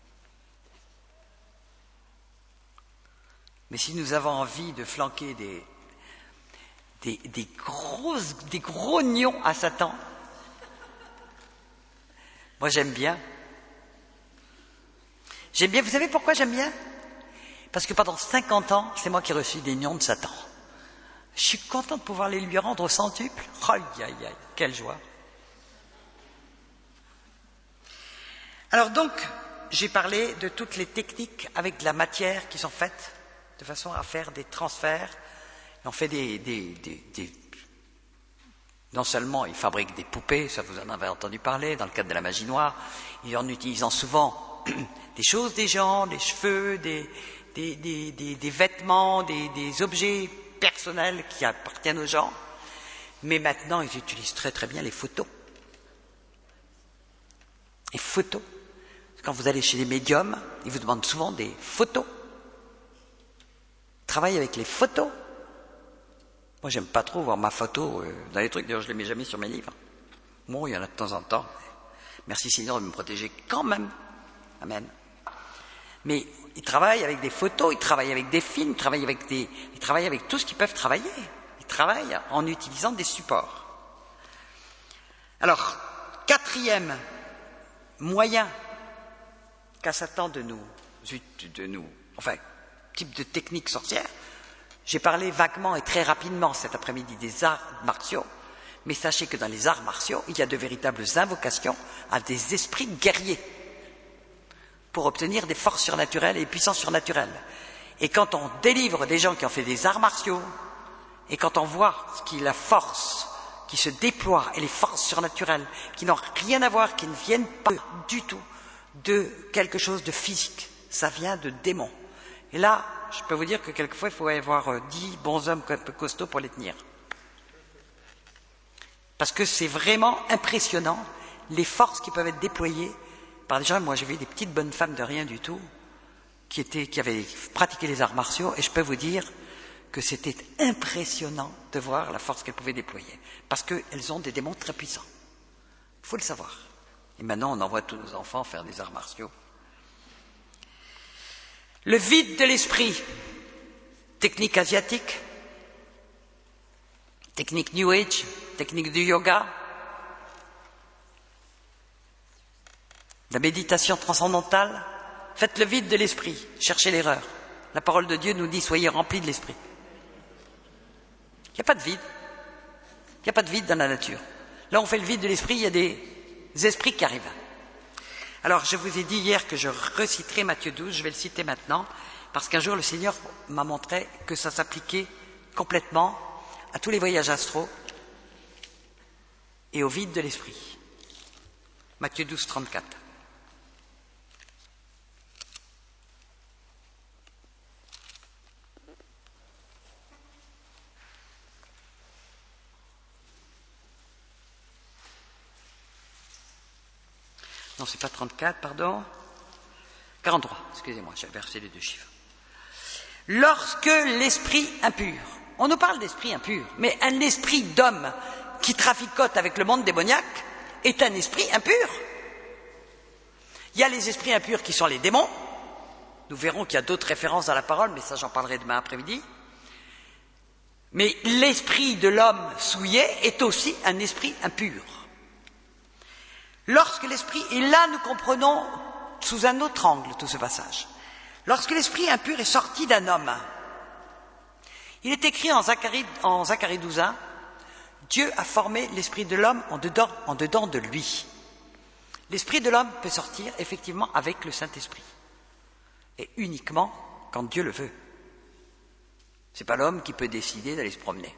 Mais si nous avons envie de flanquer des, des, des, grosses, des gros nions à Satan, moi j'aime bien. J'aime bien, vous savez pourquoi j'aime bien? Parce que pendant cinquante ans, c'est moi qui ai reçu des nions de Satan. Je suis content de pouvoir les lui rendre au centuple. Aïe, aïe, aïe, quelle joie. Alors donc, j'ai parlé de toutes les techniques avec de la matière qui sont faites de façon à faire des transferts. Et on fait des, des, des, des... Non seulement ils fabriquent des poupées, ça vous en avez entendu parler, dans le cadre de la magie noire, et en utilisant souvent des choses des gens, des cheveux, des, des, des, des, des vêtements, des, des objets personnels qui appartiennent aux gens. Mais maintenant, ils utilisent très très bien les photos. Les photos. Quand vous allez chez les médiums, ils vous demandent souvent des photos. Ils travaillent avec les photos. Moi, j'aime pas trop voir ma photo euh, dans les trucs. D'ailleurs, je les mets jamais sur mes livres. Bon, il y en a de temps en temps. Merci Seigneur de me protéger quand même. Amen. Mais ils travaillent avec des photos, ils travaillent avec des films, ils travaillent avec des, ils travaillent avec tout ce qu'ils peuvent travailler. Ils travaillent en utilisant des supports. Alors, quatrième moyen qu'à Satan de nous, de nous, enfin, type de technique sorcière. J'ai parlé vaguement et très rapidement cet après-midi des arts martiaux, mais sachez que dans les arts martiaux, il y a de véritables invocations à des esprits guerriers pour obtenir des forces surnaturelles et des puissances surnaturelles. Et quand on délivre des gens qui ont fait des arts martiaux, et quand on voit ce qui est la force qui se déploie et les forces surnaturelles qui n'ont rien à voir, qui ne viennent pas du tout de quelque chose de physique, ça vient de démons. Et là, je peux vous dire que quelquefois, il faut avoir dix bons hommes un peu costauds pour les tenir. Parce que c'est vraiment impressionnant, les forces qui peuvent être déployées par des gens. Moi, j'ai vu des petites bonnes femmes de rien du tout, qui, étaient, qui avaient pratiqué les arts martiaux, et je peux vous dire que c'était impressionnant de voir la force qu'elles pouvaient déployer. Parce qu'elles ont des démons très puissants. Il faut le savoir. Et maintenant, on envoie tous nos enfants faire des arts martiaux. Le vide de l'esprit, technique asiatique, technique New Age, technique du yoga, la méditation transcendantale. Faites le vide de l'esprit, cherchez l'erreur. La parole de Dieu nous dit, soyez remplis de l'esprit. Il n'y a pas de vide. Il n'y a pas de vide dans la nature. Là, on fait le vide de l'esprit, il y a des esprits qui arrivent. Alors, je vous ai dit hier que je reciterai Matthieu douze, je vais le citer maintenant, parce qu'un jour, le Seigneur m'a montré que ça s'appliquait complètement à tous les voyages astraux et au vide de l'esprit. Matthieu douze, trente-quatre. Non, c'est pas trente-quatre, pardon. quarante-trois, excusez-moi, j'ai inversé les deux chiffres. Lorsque l'esprit impur, on nous parle d'esprit impur, mais un esprit d'homme qui traficote avec le monde démoniaque est un esprit impur. Il y a les esprits impurs qui sont les démons. Nous verrons qu'il y a d'autres références dans la parole, mais ça j'en parlerai demain après-midi. Mais l'esprit de l'homme souillé est aussi un esprit impur. Lorsque l'esprit, et là nous comprenons sous un autre angle tout ce passage, lorsque l'esprit impur est sorti d'un homme, il est écrit en Zacharie, en Zacharie douze, un, Dieu a formé l'esprit de l'homme en dedans, en dedans de lui. L'esprit de l'homme peut sortir effectivement avec le Saint-Esprit, et uniquement quand Dieu le veut. C'est pas l'homme qui peut décider d'aller se promener.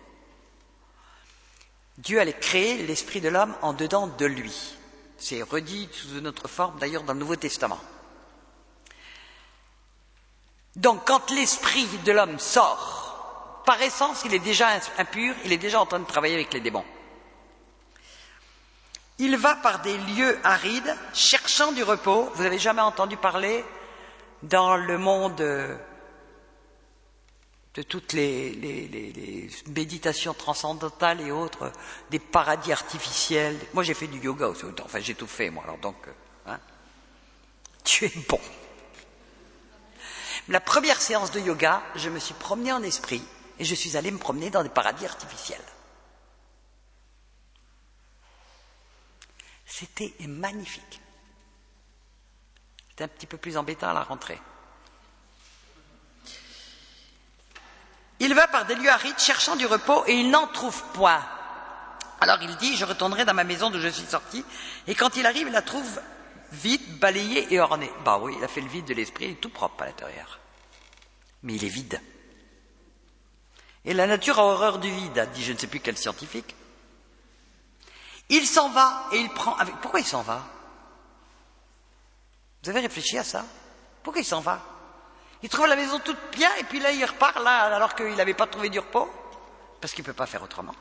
Dieu allait créer l'esprit de l'homme en dedans de lui. C'est redit sous une autre forme, d'ailleurs, dans le Nouveau Testament. Donc, quand l'esprit de l'homme sort, par essence, il est déjà impur, il est déjà en train de travailler avec les démons. Il va par des lieux arides, cherchant du repos. Vous n'avez jamais entendu parler dans le monde de toutes les, les, les, les méditations transcendantales et autres, des paradis artificiels. Moi, j'ai fait du yoga aussi, enfin, j'ai tout fait, moi, alors donc, hein, tu es bon. La première séance de yoga, je me suis promené en esprit et je suis allé me promener dans des paradis artificiels. C'était magnifique. C'était un petit peu plus embêtant à la rentrée. Il va par des lieux arides cherchant du repos et il n'en trouve point. Alors il dit, je retournerai dans ma maison d'où je suis sorti, et quand il arrive, il la trouve vide, balayée et ornée. Bah oui, il a fait le vide de l'esprit, il est tout propre à l'intérieur. Mais il est vide. Et la nature a horreur du vide, a dit je ne sais plus quel scientifique. Il s'en va et il prend avec... Pourquoi il s'en va? Vous avez réfléchi à ça? Pourquoi il s'en va? Il trouve la maison toute bien et puis là il repart là alors qu'il n'avait pas trouvé du repos parce qu'il ne peut pas faire autrement.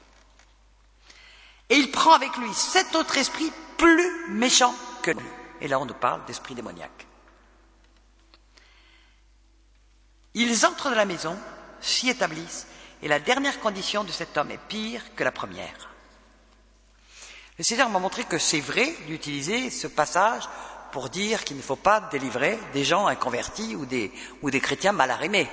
Et il prend avec lui cet autre esprit plus méchant que lui. Et là on nous parle d'esprit démoniaque. Ils entrent dans la maison, s'y établissent et la dernière condition de cet homme est pire que la première. Le Seigneur m'a montré que c'est vrai d'utiliser ce passage pour dire qu'il ne faut pas délivrer des gens inconvertis ou des, ou des chrétiens mal arrimés.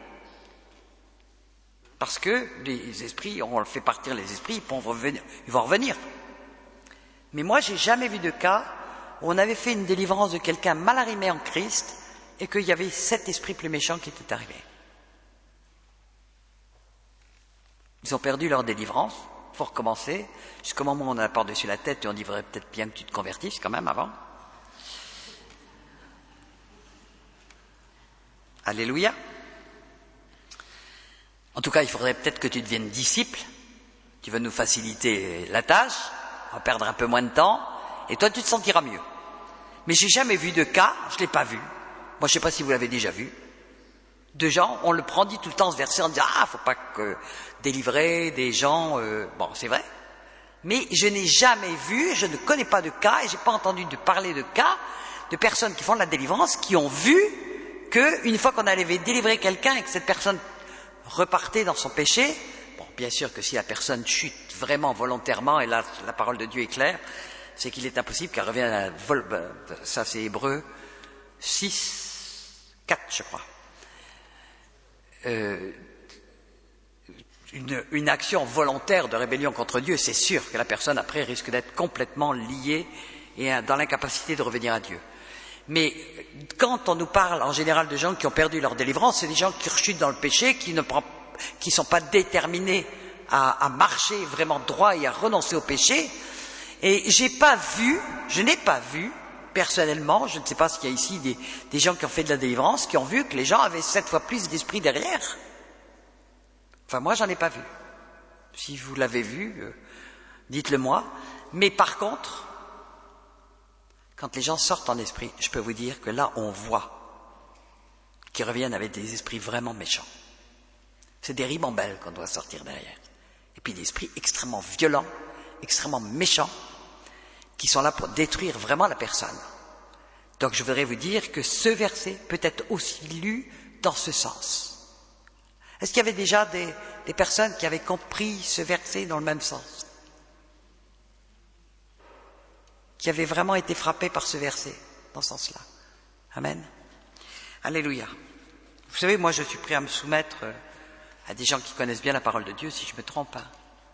Parce que les esprits, on fait partir les esprits, ils vont revenir. Ils vont revenir. Mais moi, j'ai jamais vu de cas où on avait fait une délivrance de quelqu'un mal arrimé en Christ et qu'il y avait sept esprits plus méchants qui étaient arrivés. Ils ont perdu leur délivrance, il faut recommencer, jusqu'au moment où on a la porte dessus la tête et on dit peut-être bien que tu te convertisses quand même avant. Alléluia. En tout cas, il faudrait peut-être que tu deviennes disciple. Tu vas nous faciliter la tâche, on va perdre un peu moins de temps, et toi tu te sentiras mieux. Mais j'ai jamais vu de cas, je l'ai pas vu. Moi je sais pas si vous l'avez déjà vu. De gens, on le prend dit tout le temps ce verset en disant ah faut pas que délivrer des gens. Euh... Bon c'est vrai. Mais je n'ai jamais vu, je ne connais pas de cas et j'ai pas entendu de parler de cas de personnes qui font de la délivrance qui ont vu que une fois qu'on avait délivré quelqu'un et que cette personne repartait dans son péché. Bon, bien sûr que si la personne chute vraiment volontairement, et là la parole de Dieu est claire, c'est qu'il est impossible qu'elle revienne à la vol... Ça c'est Hébreux six, quatre je crois. Euh, une, une action volontaire de rébellion contre Dieu, c'est sûr que la personne après risque d'être complètement liée et dans l'incapacité de revenir à Dieu. Mais quand on nous parle en général de gens qui ont perdu leur délivrance, c'est des gens qui rechutent dans le péché, qui ne prend, qui sont pas déterminés à, à marcher vraiment droit et à renoncer au péché. Et j'ai pas vu, je n'ai pas vu personnellement, je ne sais pas s'il y a ici des, des gens qui ont fait de la délivrance, qui ont vu que les gens avaient sept fois plus d'esprit derrière. Enfin moi j'en ai pas vu. Si vous l'avez vu, euh, dites-le moi. Mais par contre, quand les gens sortent en esprit, je peux vous dire que là on voit qu'ils reviennent avec des esprits vraiment méchants. C'est des ribambelles qu'on doit sortir derrière. Et puis des esprits extrêmement violents, extrêmement méchants, qui sont là pour détruire vraiment la personne. Donc je voudrais vous dire que ce verset peut être aussi lu dans ce sens. Est-ce qu'il y avait déjà des, des personnes qui avaient compris ce verset dans le même sens? Qui avaient vraiment été frappées par ce verset, dans ce sens-là? Amen. Alléluia. Vous savez, moi je suis prêt à me soumettre à des gens qui connaissent bien la parole de Dieu, si je me trompe pas.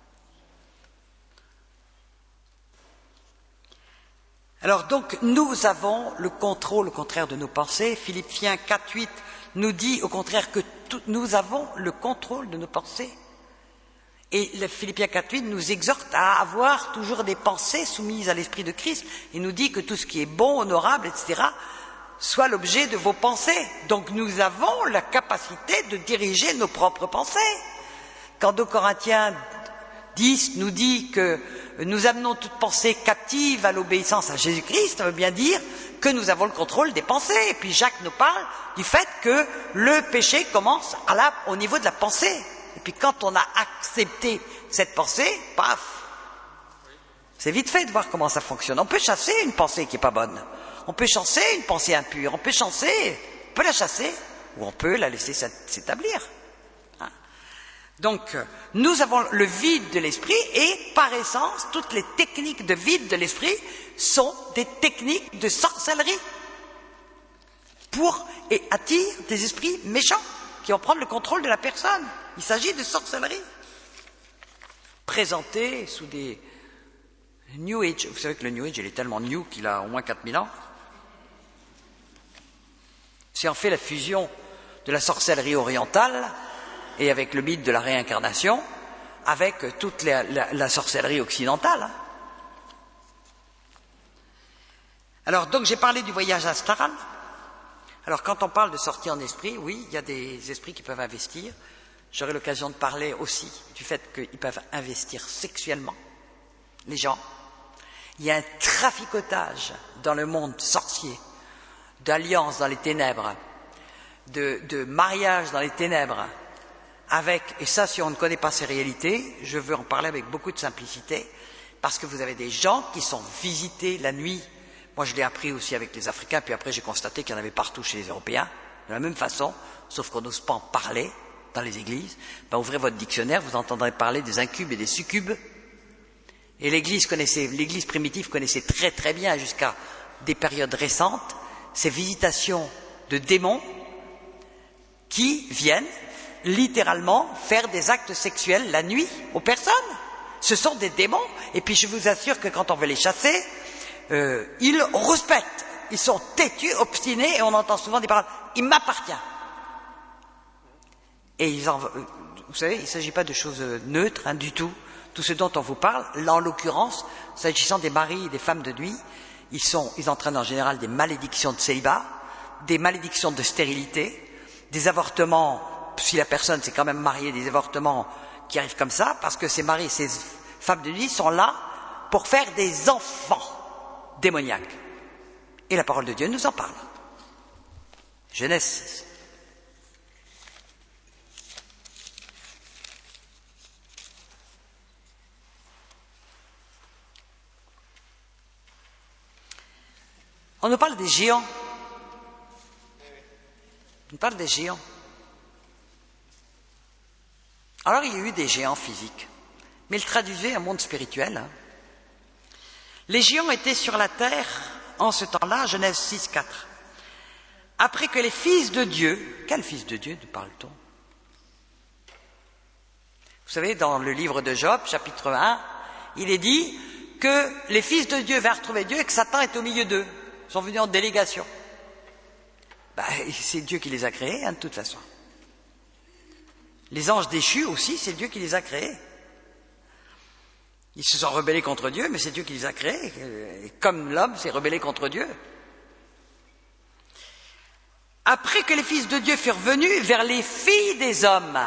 Alors donc, nous avons le contrôle au contraire de nos pensées. Philippiens quatre, huit nous dit au contraire que tout, nous avons le contrôle de nos pensées. Et le Philippiens quatre, huit nous exhorte à avoir toujours des pensées soumises à l'Esprit de Christ. Il nous dit que tout ce qui est bon, honorable, et cetera, soit l'objet de vos pensées. Donc nous avons la capacité de diriger nos propres pensées. Quand deux Corinthiens dix nous dit que nous amenons toute pensée captive à l'obéissance à Jésus-Christ, ça veut bien dire que nous avons le contrôle des pensées. Et puis Jacques nous parle du fait que le péché commence à la, au niveau de la pensée. Et puis quand on a accepté cette pensée, paf, c'est vite fait de voir comment ça fonctionne. On peut chasser une pensée qui n'est pas bonne. On peut chasser une pensée impure. On peut chasser, on peut la chasser, ou on peut la laisser s'établir. Donc, nous avons le vide de l'esprit et, par essence, toutes les techniques de vide de l'esprit sont des techniques de sorcellerie pour et attirent des esprits méchants qui vont prendre le contrôle de la personne. Il s'agit de sorcellerie présentée sous des New Age. Vous savez que le New Age, il est tellement new qu'il a au moins quatre mille ans. C'est en fait la fusion de la sorcellerie orientale et avec le mythe de la réincarnation, avec toute la, la, la sorcellerie occidentale. Hein. Alors, donc, j'ai parlé du voyage astral. Alors, quand on parle de sortie en esprit, oui, il y a des esprits qui peuvent investir. J'aurai l'occasion de parler aussi du fait qu'ils peuvent investir sexuellement, les gens. Il y a un traficotage dans le monde sorcier, d'alliances dans les ténèbres, de, de mariage dans les ténèbres, avec, et ça si on ne connaît pas ces réalités, je veux en parler avec beaucoup de simplicité, parce que vous avez des gens qui sont visités la nuit. Moi je l'ai appris aussi avec les Africains, puis après j'ai constaté qu'il y en avait partout chez les Européens, de la même façon, sauf qu'on n'ose pas en parler dans les églises. Ben, ouvrez votre dictionnaire, vous entendrez parler des incubes et des succubes. Et l'église connaissait, l'église primitive connaissait très très bien, jusqu'à des périodes récentes, ces visitations de démons qui viennent littéralement faire des actes sexuels la nuit aux personnes. Ce sont des démons. Et puis je vous assure que quand on veut les chasser, euh, ils rouspètent, ils sont têtus, obstinés, et on entend souvent des paroles « il m'appartient ». Et ils en, vous savez, il ne s'agit pas de choses neutres hein, du tout. Tout ce dont on vous parle, là en l'occurrence, s'agissant des maris et des femmes de nuit, ils, sont, ils entraînent en général des malédictions de célibat, des malédictions de stérilité, des avortements, si la personne s'est quand même mariée, des avortements qui arrivent comme ça, parce que ces maris et ces femmes de nuit sont là pour faire des enfants démoniaques. Et la parole de Dieu nous en parle. Genèse six. On nous parle des géants. On nous parle des géants. Alors il y a eu des géants physiques, mais il traduisait un monde spirituel. Hein. Les géants étaient sur la terre en ce temps-là, Genèse six, quatre. Après que les fils de Dieu, quel fils de Dieu nous parle-t-on? Vous savez, dans le livre de Job, chapitre un, il est dit que les fils de Dieu vinrent trouver Dieu et que Satan est au milieu d'eux. Ils sont venus en délégation. Ben, c'est Dieu qui les a créés, hein, de toute façon. Les anges déchus aussi, c'est Dieu qui les a créés. Ils se sont rebellés contre Dieu, mais c'est Dieu qui les a créés. Et comme l'homme s'est rebellé contre Dieu. Après que les fils de Dieu furent venus vers les filles des hommes,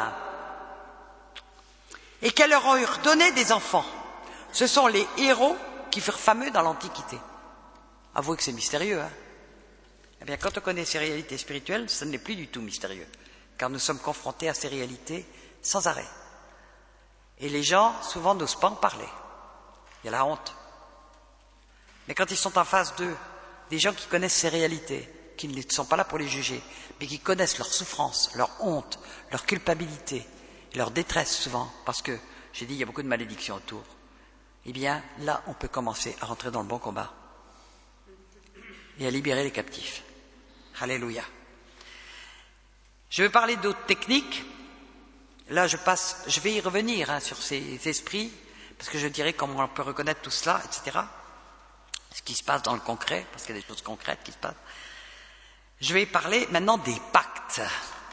et qu'elles leur eurent donné des enfants, ce sont les héros qui furent fameux dans l'Antiquité. Avouez que c'est mystérieux, hein? Eh bien, quand on connaît ces réalités spirituelles, ça n'est plus du tout mystérieux, car nous sommes confrontés à ces réalités sans arrêt. Et les gens, souvent, n'osent pas en parler. Il y a la honte. Mais quand ils sont en face d'eux, des gens qui connaissent ces réalités, qui ne sont pas là pour les juger, mais qui connaissent leur souffrance, leur honte, leur culpabilité, leur détresse souvent, parce que, j'ai dit, il y a beaucoup de malédictions autour, eh bien, là, on peut commencer à rentrer dans le bon combat et à libérer les captifs. Alléluia. Je vais parler d'autres techniques. Là, je passe, je vais y revenir hein, sur ces esprits, parce que je dirais comment on peut reconnaître tout cela, et cetera. Ce qui se passe dans le concret, parce qu'il y a des choses concrètes qui se passent. Je vais parler maintenant des pactes.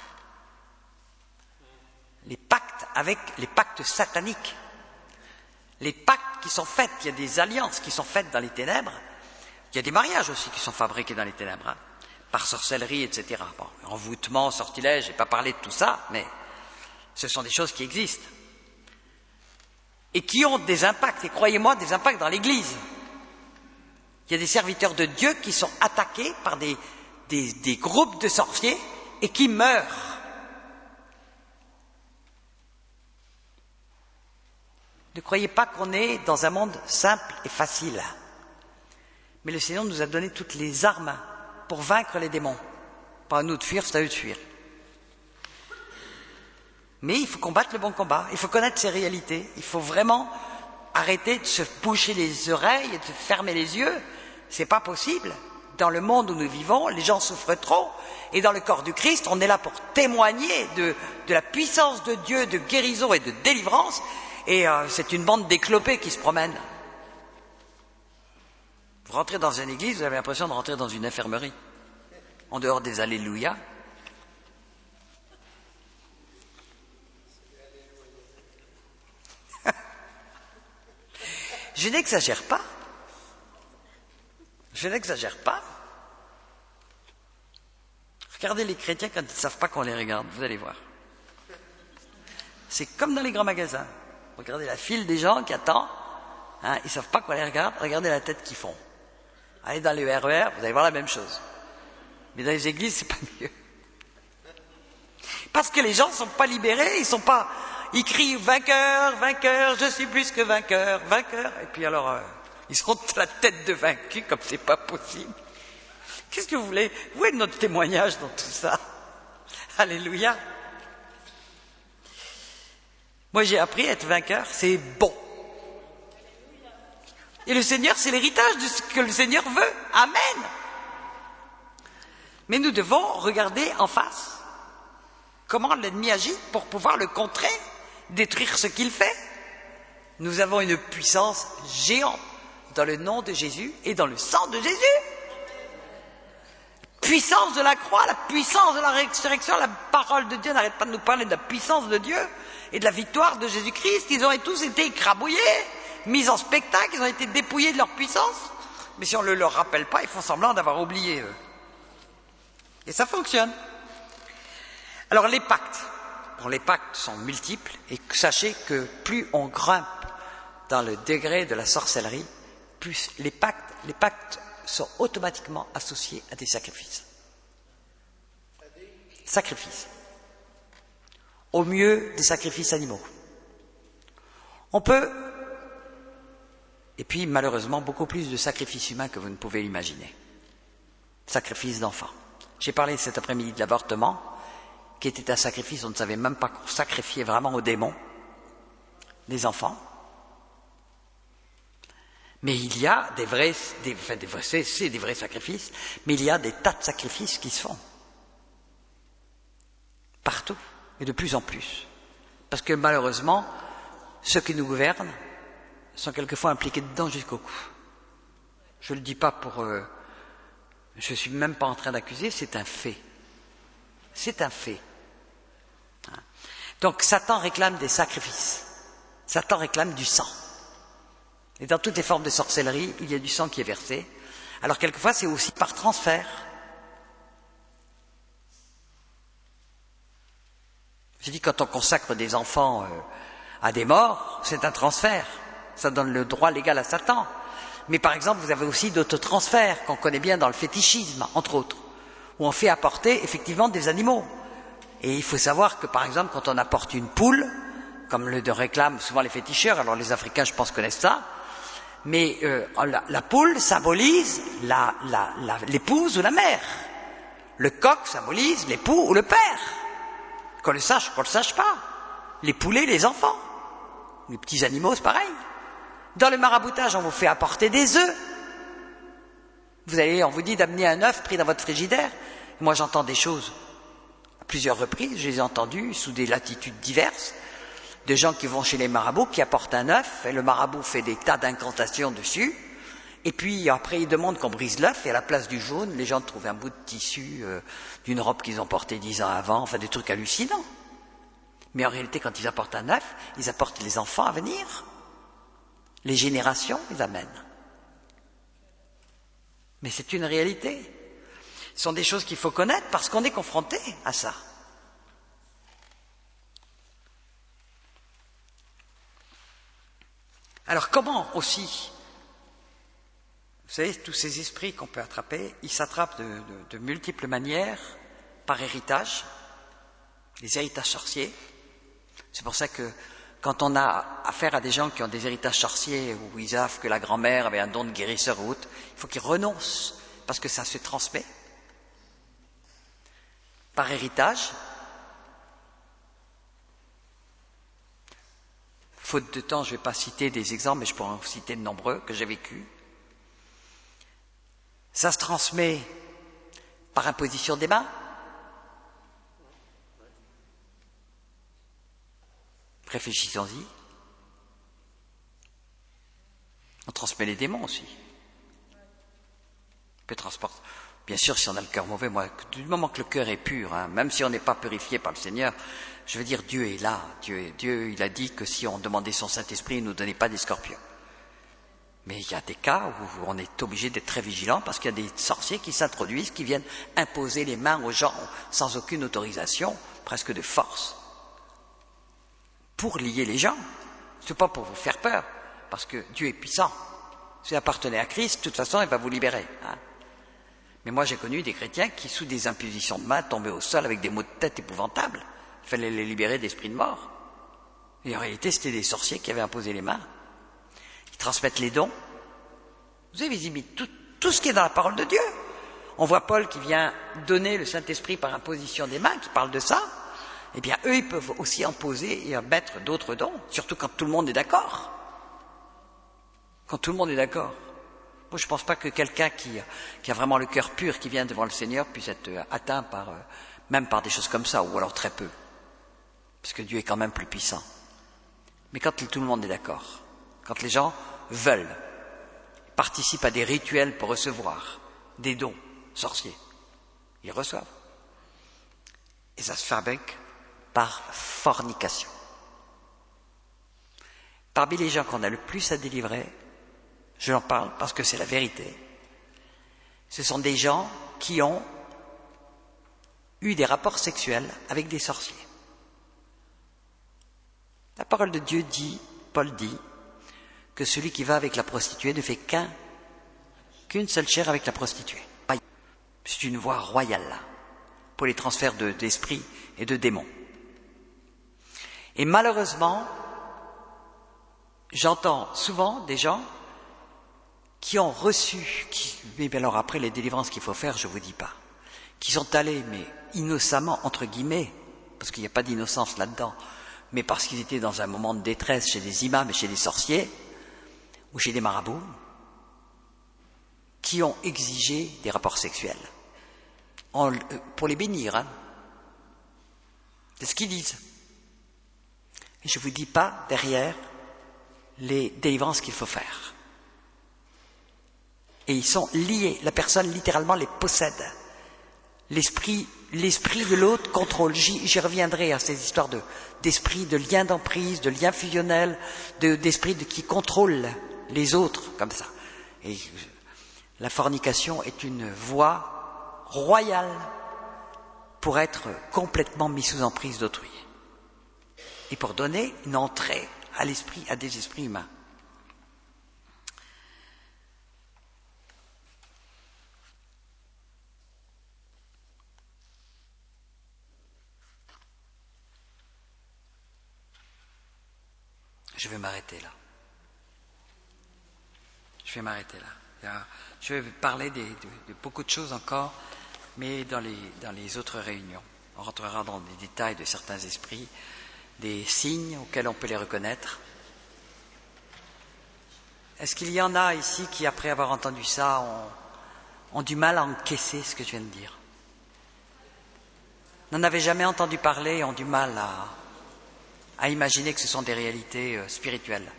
Les pactes avec les pactes sataniques. Les pactes qui sont faits, il y a des alliances qui sont faites dans les ténèbres. Il y a des mariages aussi qui sont fabriqués dans les ténèbres, hein, par sorcellerie, et cetera. Bon, envoûtement, sortilège, je n'ai pas parlé de tout ça, mais ce sont des choses qui existent. Et qui ont des impacts, et croyez-moi, des impacts dans l'Église. Il y a des serviteurs de Dieu qui sont attaqués par des, des, des groupes de sorciers et qui meurent. Ne croyez pas qu'on est dans un monde simple et facile. Mais le Seigneur nous a donné toutes les armes pour vaincre les démons. Pas à nous de fuir, c'est à eux de fuir. Mais il faut combattre le bon combat, il faut connaître ces réalités, il faut vraiment arrêter de se boucher les oreilles et de fermer les yeux. C'est pas possible. Dans le monde où nous vivons, les gens souffrent trop, et dans le corps du Christ, on est là pour témoigner de, de la puissance de Dieu, de guérison et de délivrance, et euh, c'est une bande d'éclopés qui se promène. Vous rentrez dans une église, vous avez l'impression de rentrer dans une infirmerie, en dehors des alléluia. Je n'exagère pas. Je n'exagère pas. Regardez les chrétiens quand ils ne savent pas qu'on les regarde, vous allez voir. C'est comme dans les grands magasins. Regardez la file des gens qui attendent, hein, ils ne savent pas qu'on les regarde, regardez la tête qu'ils font. Allez dans les R E R, vous allez voir la même chose. Mais dans les églises, c'est pas mieux. Parce que les gens ne sont pas libérés, ils sont pas... Ils crient vainqueur, vainqueur, je suis plus que vainqueur, vainqueur. Et puis alors, euh, ils se montent la tête de vaincu comme c'est pas possible. Qu'est-ce que vous voulez? Où est notre témoignage dans tout ça? Alléluia. Moi, j'ai appris à être vainqueur, c'est bon. Et le Seigneur, c'est l'héritage de ce que le Seigneur veut. Amen. Mais nous devons regarder en face comment l'ennemi agit pour pouvoir le contrer, détruire ce qu'il fait. Nous avons une puissance géante. dans le nom de Jésus et dans le sang de Jésus. Puissance de la croix, la puissance de la résurrection, la parole de Dieu n'arrête pas de nous parler de la puissance de Dieu et de la victoire de Jésus-Christ. Ils ont tous été écrabouillés, mis en spectacle, ils ont été dépouillés de leur puissance. Mais si on ne leur rappelle pas, ils font semblant d'avoir oublié eux. Et ça fonctionne. Alors les pactes. Bon, les pactes sont multiples et sachez que plus on grimpe dans le degré de la sorcellerie, plus les pactes, les pactes sont automatiquement associés à des sacrifices. Sacrifices. Au mieux, des sacrifices animaux. On peut, et puis malheureusement, beaucoup plus de sacrifices humains que vous ne pouvez imaginer. Sacrifices d'enfants. J'ai parlé cet après-midi de l'avortement, qui était un sacrifice, on ne savait même pas qu'on sacrifiait vraiment aux démons, des enfants. Mais il y a des vrais, des, enfin des vrais, c'est, c'est des vrais sacrifices, mais il y a des tas de sacrifices qui se font. Partout, et de plus en plus. Parce que malheureusement, ceux qui nous gouvernent sont quelquefois impliqués dedans jusqu'au cou. Je ne le dis pas pour... Euh, je ne suis même pas en train d'accuser, c'est un fait. C'est un fait. Donc Satan réclame des sacrifices. Satan réclame du sang. Et dans toutes les formes de sorcellerie, il y a du sang qui est versé. Alors quelquefois, c'est aussi par transfert. J'ai dit, quand on consacre des enfants euh, à des morts, c'est un transfert. Ça donne le droit légal à Satan. Mais par exemple, vous avez aussi d'autres transferts qu'on connaît bien dans le fétichisme, entre autres, où on fait apporter effectivement des animaux. Et il faut savoir que, par exemple, quand on apporte une poule, comme le réclament souvent les féticheurs, alors les Africains, je pense, connaissent ça, mais euh, la, la poule symbolise la, la, la, l'épouse ou la mère. Le coq symbolise l'époux ou le père. Qu'on le sache, qu'on le sache pas. Les poulets, les enfants. Les petits animaux, c'est pareil. Dans le maraboutage, on vous fait apporter des œufs. Vous allez, on vous dit d'amener un œuf pris dans votre frigidaire. Moi, j'entends des choses à plusieurs reprises. Je les ai entendues sous des latitudes diverses. De gens qui vont chez les marabouts, qui apportent un œuf, et le marabout fait des tas d'incantations dessus, et puis après ils demandent qu'on brise l'œuf, et à la place du jaune, les gens trouvent un bout de tissu euh, d'une robe qu'ils ont portée dix ans avant, enfin des trucs hallucinants. Mais en réalité, quand ils apportent un œuf, ils apportent les enfants à venir, les générations, ils amènent. Mais c'est une réalité. Ce sont des choses qu'il faut connaître parce qu'on est confronté à ça. Alors comment aussi, vous savez, tous ces esprits qu'on peut attraper, ils s'attrapent de, de, de multiples manières, par héritage, les héritages sorciers. C'est pour ça que quand on a affaire à des gens qui ont des héritages sorciers, où ils savent que la grand-mère avait un don de guérisseur ou autre, il faut qu'ils renoncent, parce que ça se transmet. Par héritage, faute de temps, je ne vais pas citer des exemples, mais je pourrais en citer de nombreux que j'ai vécus. Ça se transmet par imposition des mains. Réfléchissons-y. On transmet les démons aussi. On peut transporter. Bien sûr, si on a le cœur mauvais, moi, du moment que le cœur est pur, hein, même si on n'est pas purifié par le Seigneur, je veux dire, Dieu est là. Dieu, Dieu, il a dit que si on demandait son Saint-Esprit, il ne nous donnait pas des scorpions. Mais il y a des cas où on est obligé d'être très vigilant parce qu'il y a des sorciers qui s'introduisent, qui viennent imposer les mains aux gens sans aucune autorisation, presque de force, pour lier les gens. Ce n'est pas pour vous faire peur, parce que Dieu est puissant. Si vous appartenez à Christ, de toute façon, il va vous libérer. Hein. Mais moi, j'ai connu des chrétiens qui, sous des impositions de main, tombaient au sol avec des maux de tête épouvantables. Il fallait les libérer d'esprits de mort. Et en réalité, c'était des sorciers qui avaient imposé les mains. Ils transmettent les dons. Vous avez vu tout, tout ce qui est dans la parole de Dieu. On voit Paul qui vient donner le Saint-Esprit par imposition des mains, qui parle de ça. Eh bien, eux, ils peuvent aussi imposer et mettre d'autres dons, surtout quand tout le monde est d'accord. Quand tout le monde est d'accord. Moi, je ne pense pas que quelqu'un qui, qui a vraiment le cœur pur, qui vient devant le Seigneur, puisse être atteint par, même par des choses comme ça, ou alors très peu. Parce que Dieu est quand même plus puissant. Mais quand tout le monde est d'accord, quand les gens veulent, participent à des rituels pour recevoir des dons sorciers. Ils reçoivent. Et ça se fabrique par fornication. Parmi les gens qu'on a le plus à délivrer, je en parle parce que c'est la vérité, ce sont des gens qui ont eu des rapports sexuels avec des sorciers. La parole de Dieu dit, Paul dit, que celui qui va avec la prostituée ne fait qu'un, qu'une seule chair avec la prostituée. C'est une voie royale pour les transferts de, d'esprits et de démons. Et malheureusement, j'entends souvent des gens qui ont reçu, qui, mais alors après les délivrances qu'il faut faire, je vous dis pas, qui sont allés, mais innocemment, entre guillemets, parce qu'il n'y a pas d'innocence là-dedans, mais parce qu'ils étaient dans un moment de détresse chez des imams et chez des sorciers, ou chez des marabouts, qui ont exigé des rapports sexuels, en, pour les bénir. Hein. C'est ce qu'ils disent. Et je ne vous dis pas derrière les délivrances qu'il faut faire. Et ils sont liés, la personne littéralement les possède. L'esprit, l'esprit de l'autre contrôle. J'y, j'y reviendrai à ces histoires de, d'esprit, de lien d'emprise, de lien fusionnel, de, d'esprit de, qui contrôle les autres, comme ça. Et la fornication est une voie royale pour être complètement mis sous emprise d'autrui. Et pour donner une entrée à l'esprit, à des esprits humains. Je vais m'arrêter là. Je vais m'arrêter là. Je vais parler des, de, de beaucoup de choses encore, mais dans les, dans les autres réunions. On rentrera dans les détails de certains esprits, des signes auxquels on peut les reconnaître. Est-ce qu'il y en a ici qui, après avoir entendu ça, ont, ont du mal à encaisser ce que je viens de dire? N'en avaient jamais entendu parler et ont du mal à, à imaginer que ce sont des réalités euh, spirituelles?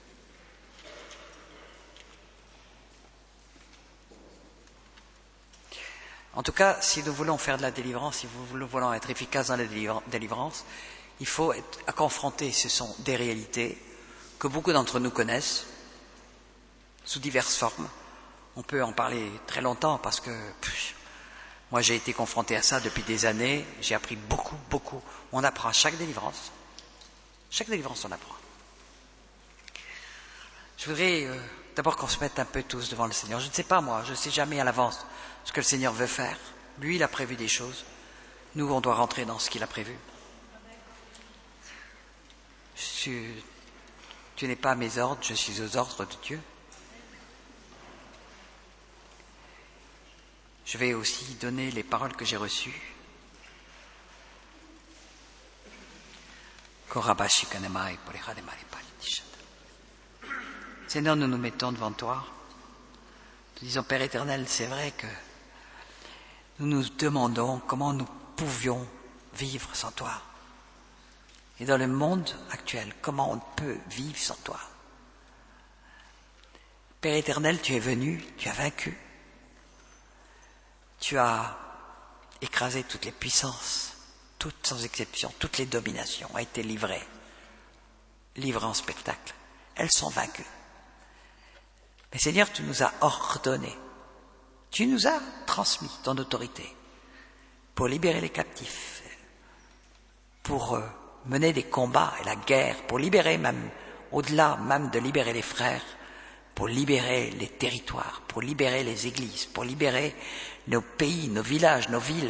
En tout cas, si nous voulons faire de la délivrance, si nous voulons être efficaces dans la délivrance, il faut être à confronter. Ce sont des réalités que beaucoup d'entre nous connaissent, sous diverses formes. On peut en parler très longtemps parce que pff, moi j'ai été confronté à ça depuis des années, j'ai appris beaucoup, beaucoup. On apprend à chaque délivrance. Chaque délivrance, on apprend. Je voudrais euh, d'abord qu'on se mette un peu tous devant le Seigneur. Je ne sais pas moi, je ne sais jamais à l'avance ce que le Seigneur veut faire. Lui, il a prévu des choses. Nous, on doit rentrer dans ce qu'il a prévu. Je suis, tu n'es pas à mes ordres, je suis aux ordres de Dieu. Je vais aussi donner les paroles que j'ai reçues. Seigneur, nous nous mettons devant toi. Nous disons, Père éternel, c'est vrai que nous nous demandons comment nous pouvions vivre sans toi. Et dans le monde actuel, comment on peut vivre sans toi? Père éternel, tu es venu, tu as vaincu. Tu as écrasé toutes les puissances, toutes sans exception, toutes les dominations ont été livrées, livrées en spectacle. Elles sont vaincues. Mais Seigneur, tu nous as ordonné, tu nous as transmis ton autorité pour libérer les captifs, pour euh, mener des combats et la guerre, pour libérer même, au-delà même de libérer les frères, pour libérer les territoires, pour libérer les églises, pour libérer nos pays, nos villages, nos villes.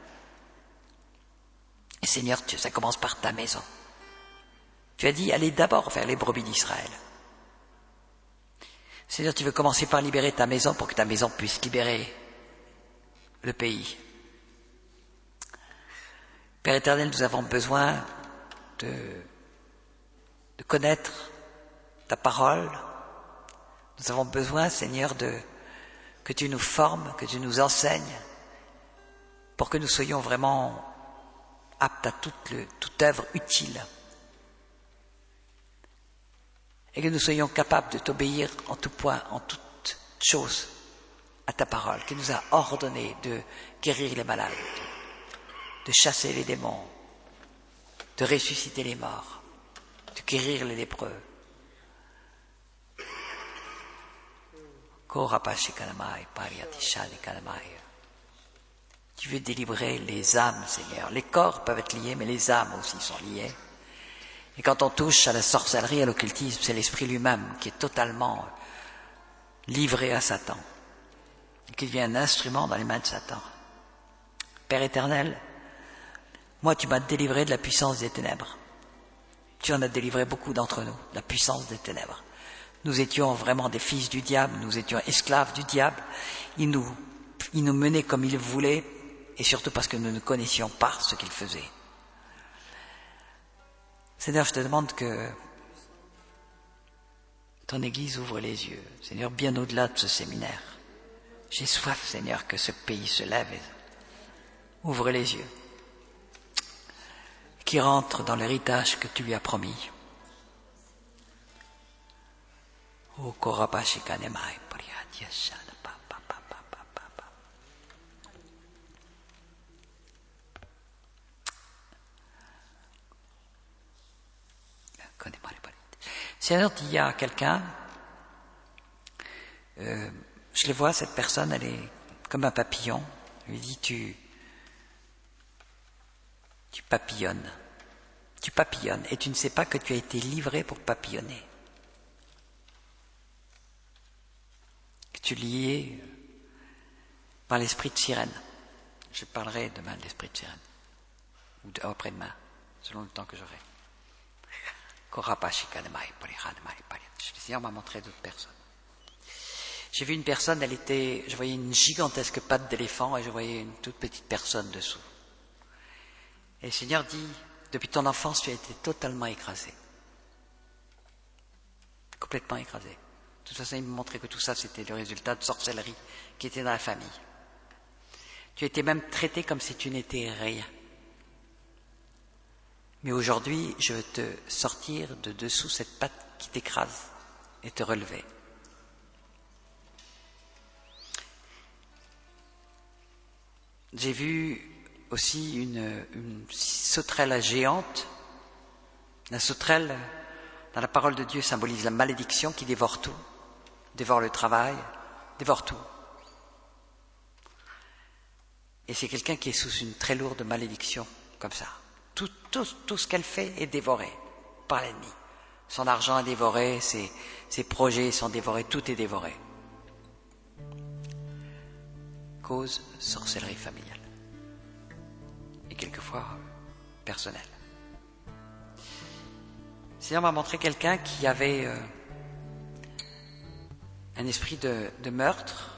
Et Seigneur, ça commence par ta maison. Tu as dit, allez d'abord vers les brebis d'Israël. Seigneur, tu veux commencer par libérer ta maison pour que ta maison puisse libérer le pays. Père éternel, nous avons besoin de, de connaître ta parole. Nous avons besoin, Seigneur, de, que tu nous formes, que tu nous enseignes, pour que nous soyons vraiment aptes à toute, le, toute œuvre utile. Et que nous soyons capables de t'obéir en tout point, en toute chose à ta parole, qui nous a ordonné de guérir les malades, de chasser les démons, de ressusciter les morts, de guérir les lépreux. Tu veux délivrer les âmes, Seigneur. Les corps peuvent être liés, mais les âmes aussi sont liées. Et quand on touche à la sorcellerie, à l'occultisme, c'est l'esprit lui-même qui est totalement livré à Satan, et qui devient un instrument dans les mains de Satan. Père éternel, moi tu m'as délivré de la puissance des ténèbres. Tu en as délivré beaucoup d'entre nous, de la puissance des ténèbres. Nous étions vraiment des fils du diable, nous étions esclaves du diable. Il nous, il nous menait comme il voulait, et surtout parce que nous ne connaissions pas ce qu'il faisait. Seigneur, je te demande que ton Église ouvre les yeux. Seigneur, bien au-delà de ce séminaire. J'ai soif, Seigneur, que ce pays se lève et ouvre les yeux. Qu'il rentre dans l'héritage que tu lui as promis. O Korabashikanemai Priyatiashana. Seigneur, il y a quelqu'un, euh, je le vois, cette personne, elle est comme un papillon. Je lui dis, tu, tu papillonnes, tu papillonnes, et tu ne sais pas que tu as été livré pour papillonner. Que tu es lié par l'esprit de sirène. Je parlerai demain de l'esprit de sirène, ou de, après-demain, selon le temps que j'aurai. Le Seigneur m'a montré d'autres personnes. J'ai vu une personne, elle était, je voyais une gigantesque patte d'éléphant et je voyais une toute petite personne dessous. Et le Seigneur dit, depuis ton enfance, tu as été totalement écrasé. Complètement écrasé. De toute façon, il me montrait que tout ça, c'était le résultat de sorcellerie qui était dans la famille. Tu étais même traité comme si tu n'étais rien. Mais aujourd'hui, je veux te sortir de dessous cette patte qui t'écrase et te relever. J'ai vu aussi une, une sauterelle géante. La sauterelle, dans la parole de Dieu, symbolise la malédiction qui dévore tout, dévore le travail, dévore tout. Et c'est quelqu'un qui est sous une très lourde malédiction, comme ça. Tout, tout, tout ce qu'elle fait est dévoré par l'ennemi. Son argent est dévoré, ses, ses projets sont dévorés, tout est dévoré. Cause sorcellerie familiale. Et quelquefois personnelle. Le Seigneur m'a montré quelqu'un qui avait euh, un esprit de, de meurtre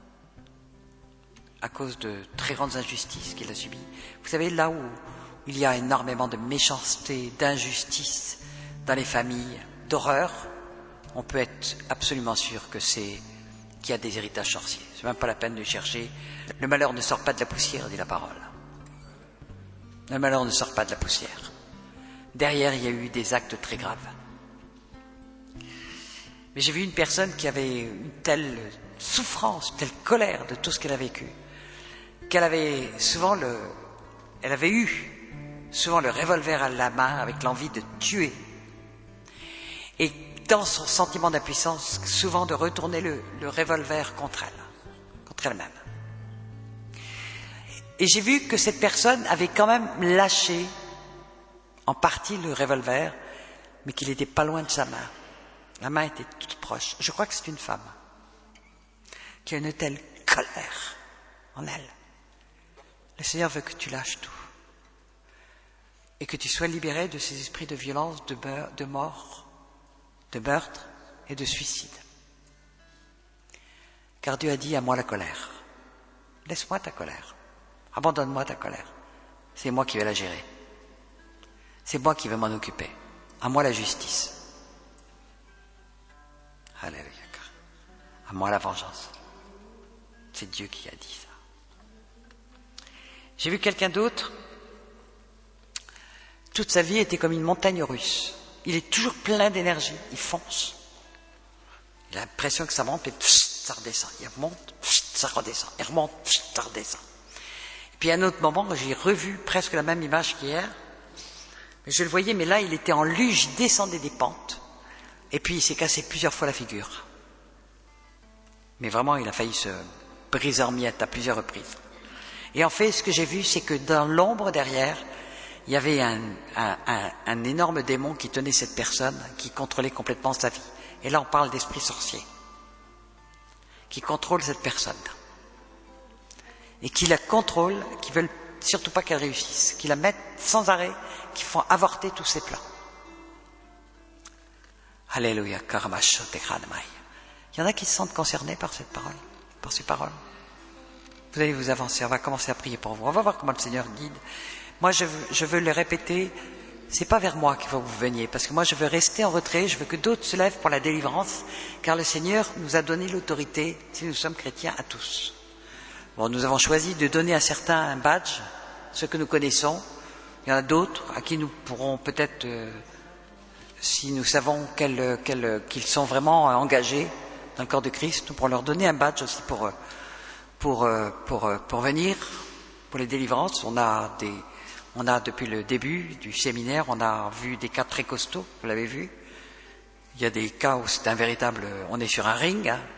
à cause de très grandes injustices qu'il a subies. Vous savez, là où il y a énormément de méchanceté, d'injustice dans les familles, d'horreur, on peut être absolument sûr que c'est qu'il y a des héritages sorciers. C'est même pas la peine de chercher. Le malheur ne sort pas de la poussière, dit la parole. Le malheur ne sort pas de la poussière. Derrière, il y a eu des actes très graves. Mais j'ai vu une personne qui avait une telle souffrance, une telle colère de tout ce qu'elle a vécu, qu'elle avait souvent le, elle avait eu souvent le revolver à la main avec l'envie de tuer. Et dans son sentiment d'impuissance, souvent de retourner le, le revolver contre elle, contre elle-même. Et j'ai vu que cette personne avait quand même lâché en partie le revolver, mais qu'il n'était pas loin de sa main. La main était toute proche. Je crois que c'est une femme qui a une telle colère en elle. Le Seigneur veut que tu lâches tout et que tu sois libéré de ces esprits de violence, de, meur, de mort, de meurtre et de suicide. Car Dieu a dit, à moi la colère. Laisse-moi ta colère. Abandonne-moi ta colère. C'est moi qui vais la gérer. C'est moi qui vais m'en occuper. À moi la justice. Alléluia. À moi la vengeance. C'est Dieu qui a dit ça. J'ai vu quelqu'un d'autre. Toute sa vie était comme une montagne russe. Il est toujours plein d'énergie. Il fonce. Il a l'impression que ça monte et pssst, ça redescend. Il remonte, ça redescend. Il remonte, ça redescend. Et puis à un autre moment, j'ai revu presque la même image qu'hier. Je le voyais, mais là, il était en luge, il descendait des pentes. Et puis il s'est cassé plusieurs fois la figure. Mais vraiment, il a failli se briser en miettes à plusieurs reprises. Et en fait, ce que j'ai vu, c'est que dans l'ombre derrière, il y avait un, un, un, un énorme démon qui tenait cette personne, qui contrôlait complètement sa vie. Et là, on parle d'esprit sorcier, qui contrôle cette personne. Et qui la contrôle, qui veulent surtout pas qu'elle réussisse, qui la mettent sans arrêt, qui font avorter tous ses plans. Alléluia, Karmasho Tekranamai. Il y en a qui se sentent concernés par cette parole, par ces paroles. Vous allez vous avancer, on va commencer à prier pour vous. On va voir comment le Seigneur guide. Moi, je veux, je veux le répéter, c'est pas vers moi qu'il faut que vous veniez, parce que moi, je veux rester en retrait, je veux que d'autres se lèvent pour la délivrance, car le Seigneur nous a donné l'autorité, si nous sommes chrétiens, à tous. Bon, nous avons choisi de donner à certains un badge, ceux que nous connaissons. Il y en a d'autres à qui nous pourrons peut-être, euh, si nous savons quel, quel, qu'ils sont vraiment engagés dans le corps de Christ, nous pourrons leur donner un badge aussi pour, pour, pour, pour venir, pour les délivrances. On a des... On a, depuis le début du séminaire, on a vu des cas très costauds, vous l'avez vu. Il y a des cas où c'est un véritable... On est sur un ring. Hein.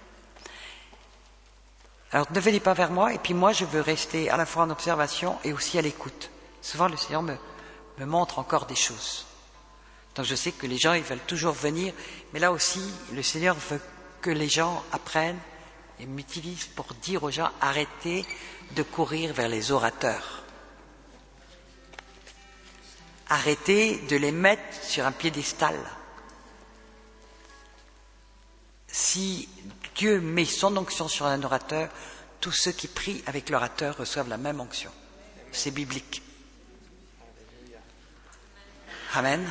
Alors, ne venez pas vers moi, et puis moi, je veux rester à la fois en observation et aussi à l'écoute. Souvent, le Seigneur me, me montre encore des choses. Donc, je sais que les gens, ils veulent toujours venir, mais là aussi, le Seigneur veut que les gens apprennent et m'utilisent pour dire aux gens, arrêtez de courir vers les orateurs. Arrêtez de les mettre sur un piédestal. Si Dieu met son onction sur un orateur, tous ceux qui prient avec l'orateur reçoivent la même onction. C'est biblique. Amen.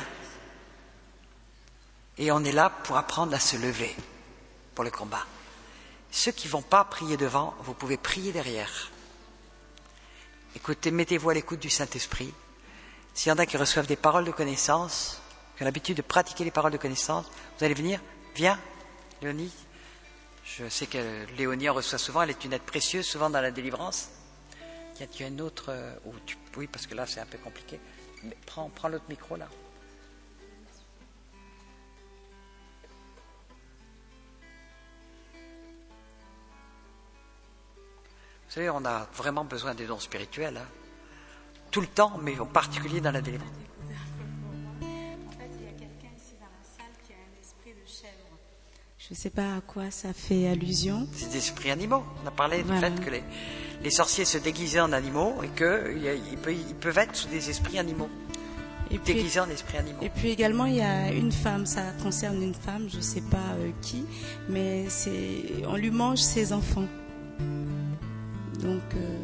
Et on est là pour apprendre à se lever pour le combat. Ceux qui ne vont pas prier devant, vous pouvez prier derrière. Écoutez, mettez-vous à l'écoute du Saint-Esprit. S'il y en a qui reçoivent des paroles de connaissance, qui ont l'habitude de pratiquer les paroles de connaissance, vous allez venir, viens, Léonie. Je sais que Léonie en reçoit souvent, elle est une aide précieuse, souvent dans la délivrance. Il y a une autre, euh, oh, tu, oui, parce que là c'est un peu compliqué. Mais prends, prends l'autre micro là. Vous savez, on a vraiment besoin des dons spirituels, hein. Tout le temps, mais en particulier dans la délivrance. En fait, il y a quelqu'un ici dans la salle qui a un esprit de chèvre. Je ne sais pas à quoi ça fait allusion. C'est des esprits animaux. On a parlé voilà. du fait que les, les sorciers se déguisaient en animaux et qu'ils peut, ils peuvent être sous des esprits animaux. Et puis, déguisés en esprits animaux. Et puis également, il y a une femme, ça concerne une femme, je ne sais pas euh, qui, mais c'est, on lui mange ses enfants. Donc... Euh,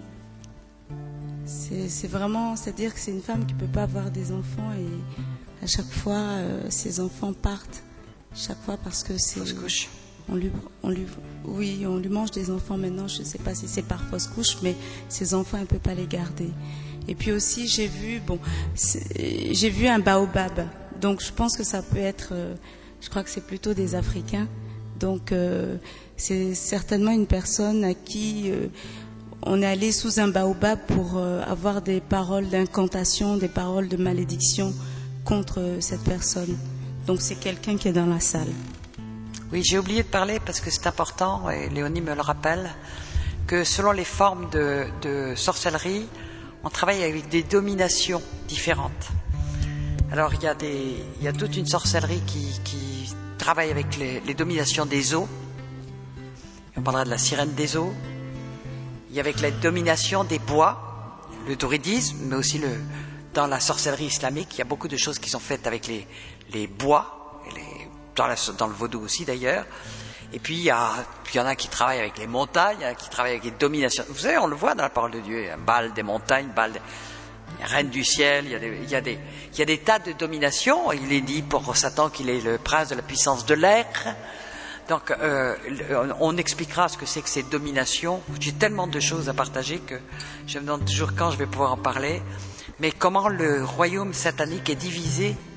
C'est, c'est vraiment, c'est-à-dire que c'est une femme qui ne peut pas avoir des enfants et à chaque fois, euh, ses enfants partent. Chaque fois parce que c'est... Fausse couche. On lui, on lui, oui, on lui mange des enfants maintenant. Je ne sais pas si c'est par fausse couche, mais ses enfants, elle ne peut pas les garder. Et puis aussi, j'ai vu, bon, j'ai vu un baobab. Donc, je pense que ça peut être, euh, je crois que c'est plutôt des Africains. Donc, euh, c'est certainement une personne à qui... Euh, on est allé sous un baobab pour euh, avoir des paroles d'incantation, des paroles de malédiction contre euh, cette personne. Donc c'est quelqu'un qui est dans la salle. Oui, j'ai oublié de parler parce que c'est important, et Léonie me le rappelle, que selon les formes de, de sorcellerie, on travaille avec des dominations différentes. Alors il y a, des, il y a toute une sorcellerie qui, qui travaille avec les, les dominations des eaux. On parlera de la sirène des eaux. Il y a avec la domination des bois, le druidisme, mais aussi le, dans la sorcellerie islamique, il y a beaucoup de choses qui sont faites avec les, les bois, et les, dans, la, dans le vaudou aussi d'ailleurs. Et puis il y, a, puis il y en a qui travaillent avec les montagnes, il y en a qui travaillent avec les dominations. Vous savez, on le voit dans la parole de Dieu, il y a Baal des montagnes, Baal des, il y a Reine du ciel, il y a des, il y a des, il y a des tas de dominations. Il est dit pour Satan qu'il est le prince de la puissance de l'air. Donc, euh, on expliquera ce que c'est que ces dominations. J'ai tellement de choses à partager que je me demande toujours quand je vais pouvoir en parler. Mais comment le royaume satanique est divisé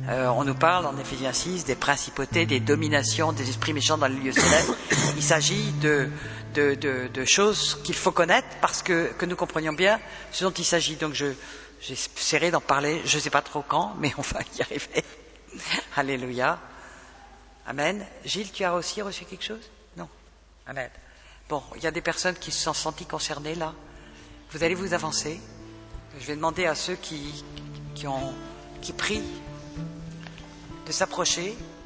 Euh, on nous parle en Éphésiens six des principautés, des dominations, des esprits méchants dans les lieux célestes. Il s'agit de, de, de, de choses qu'il faut connaître parce que, que nous comprenions bien ce dont il s'agit. Donc je, j'essaierai d'en parler, je ne sais pas trop quand, mais on va y arriver. Alléluia. Amen. Gilles, tu as aussi reçu quelque chose? Non. Amen. Bon, il y a des personnes qui se sont senties concernées là. Vous allez vous avancer. Je vais demander à ceux qui, qui, ont, qui prient de s'approcher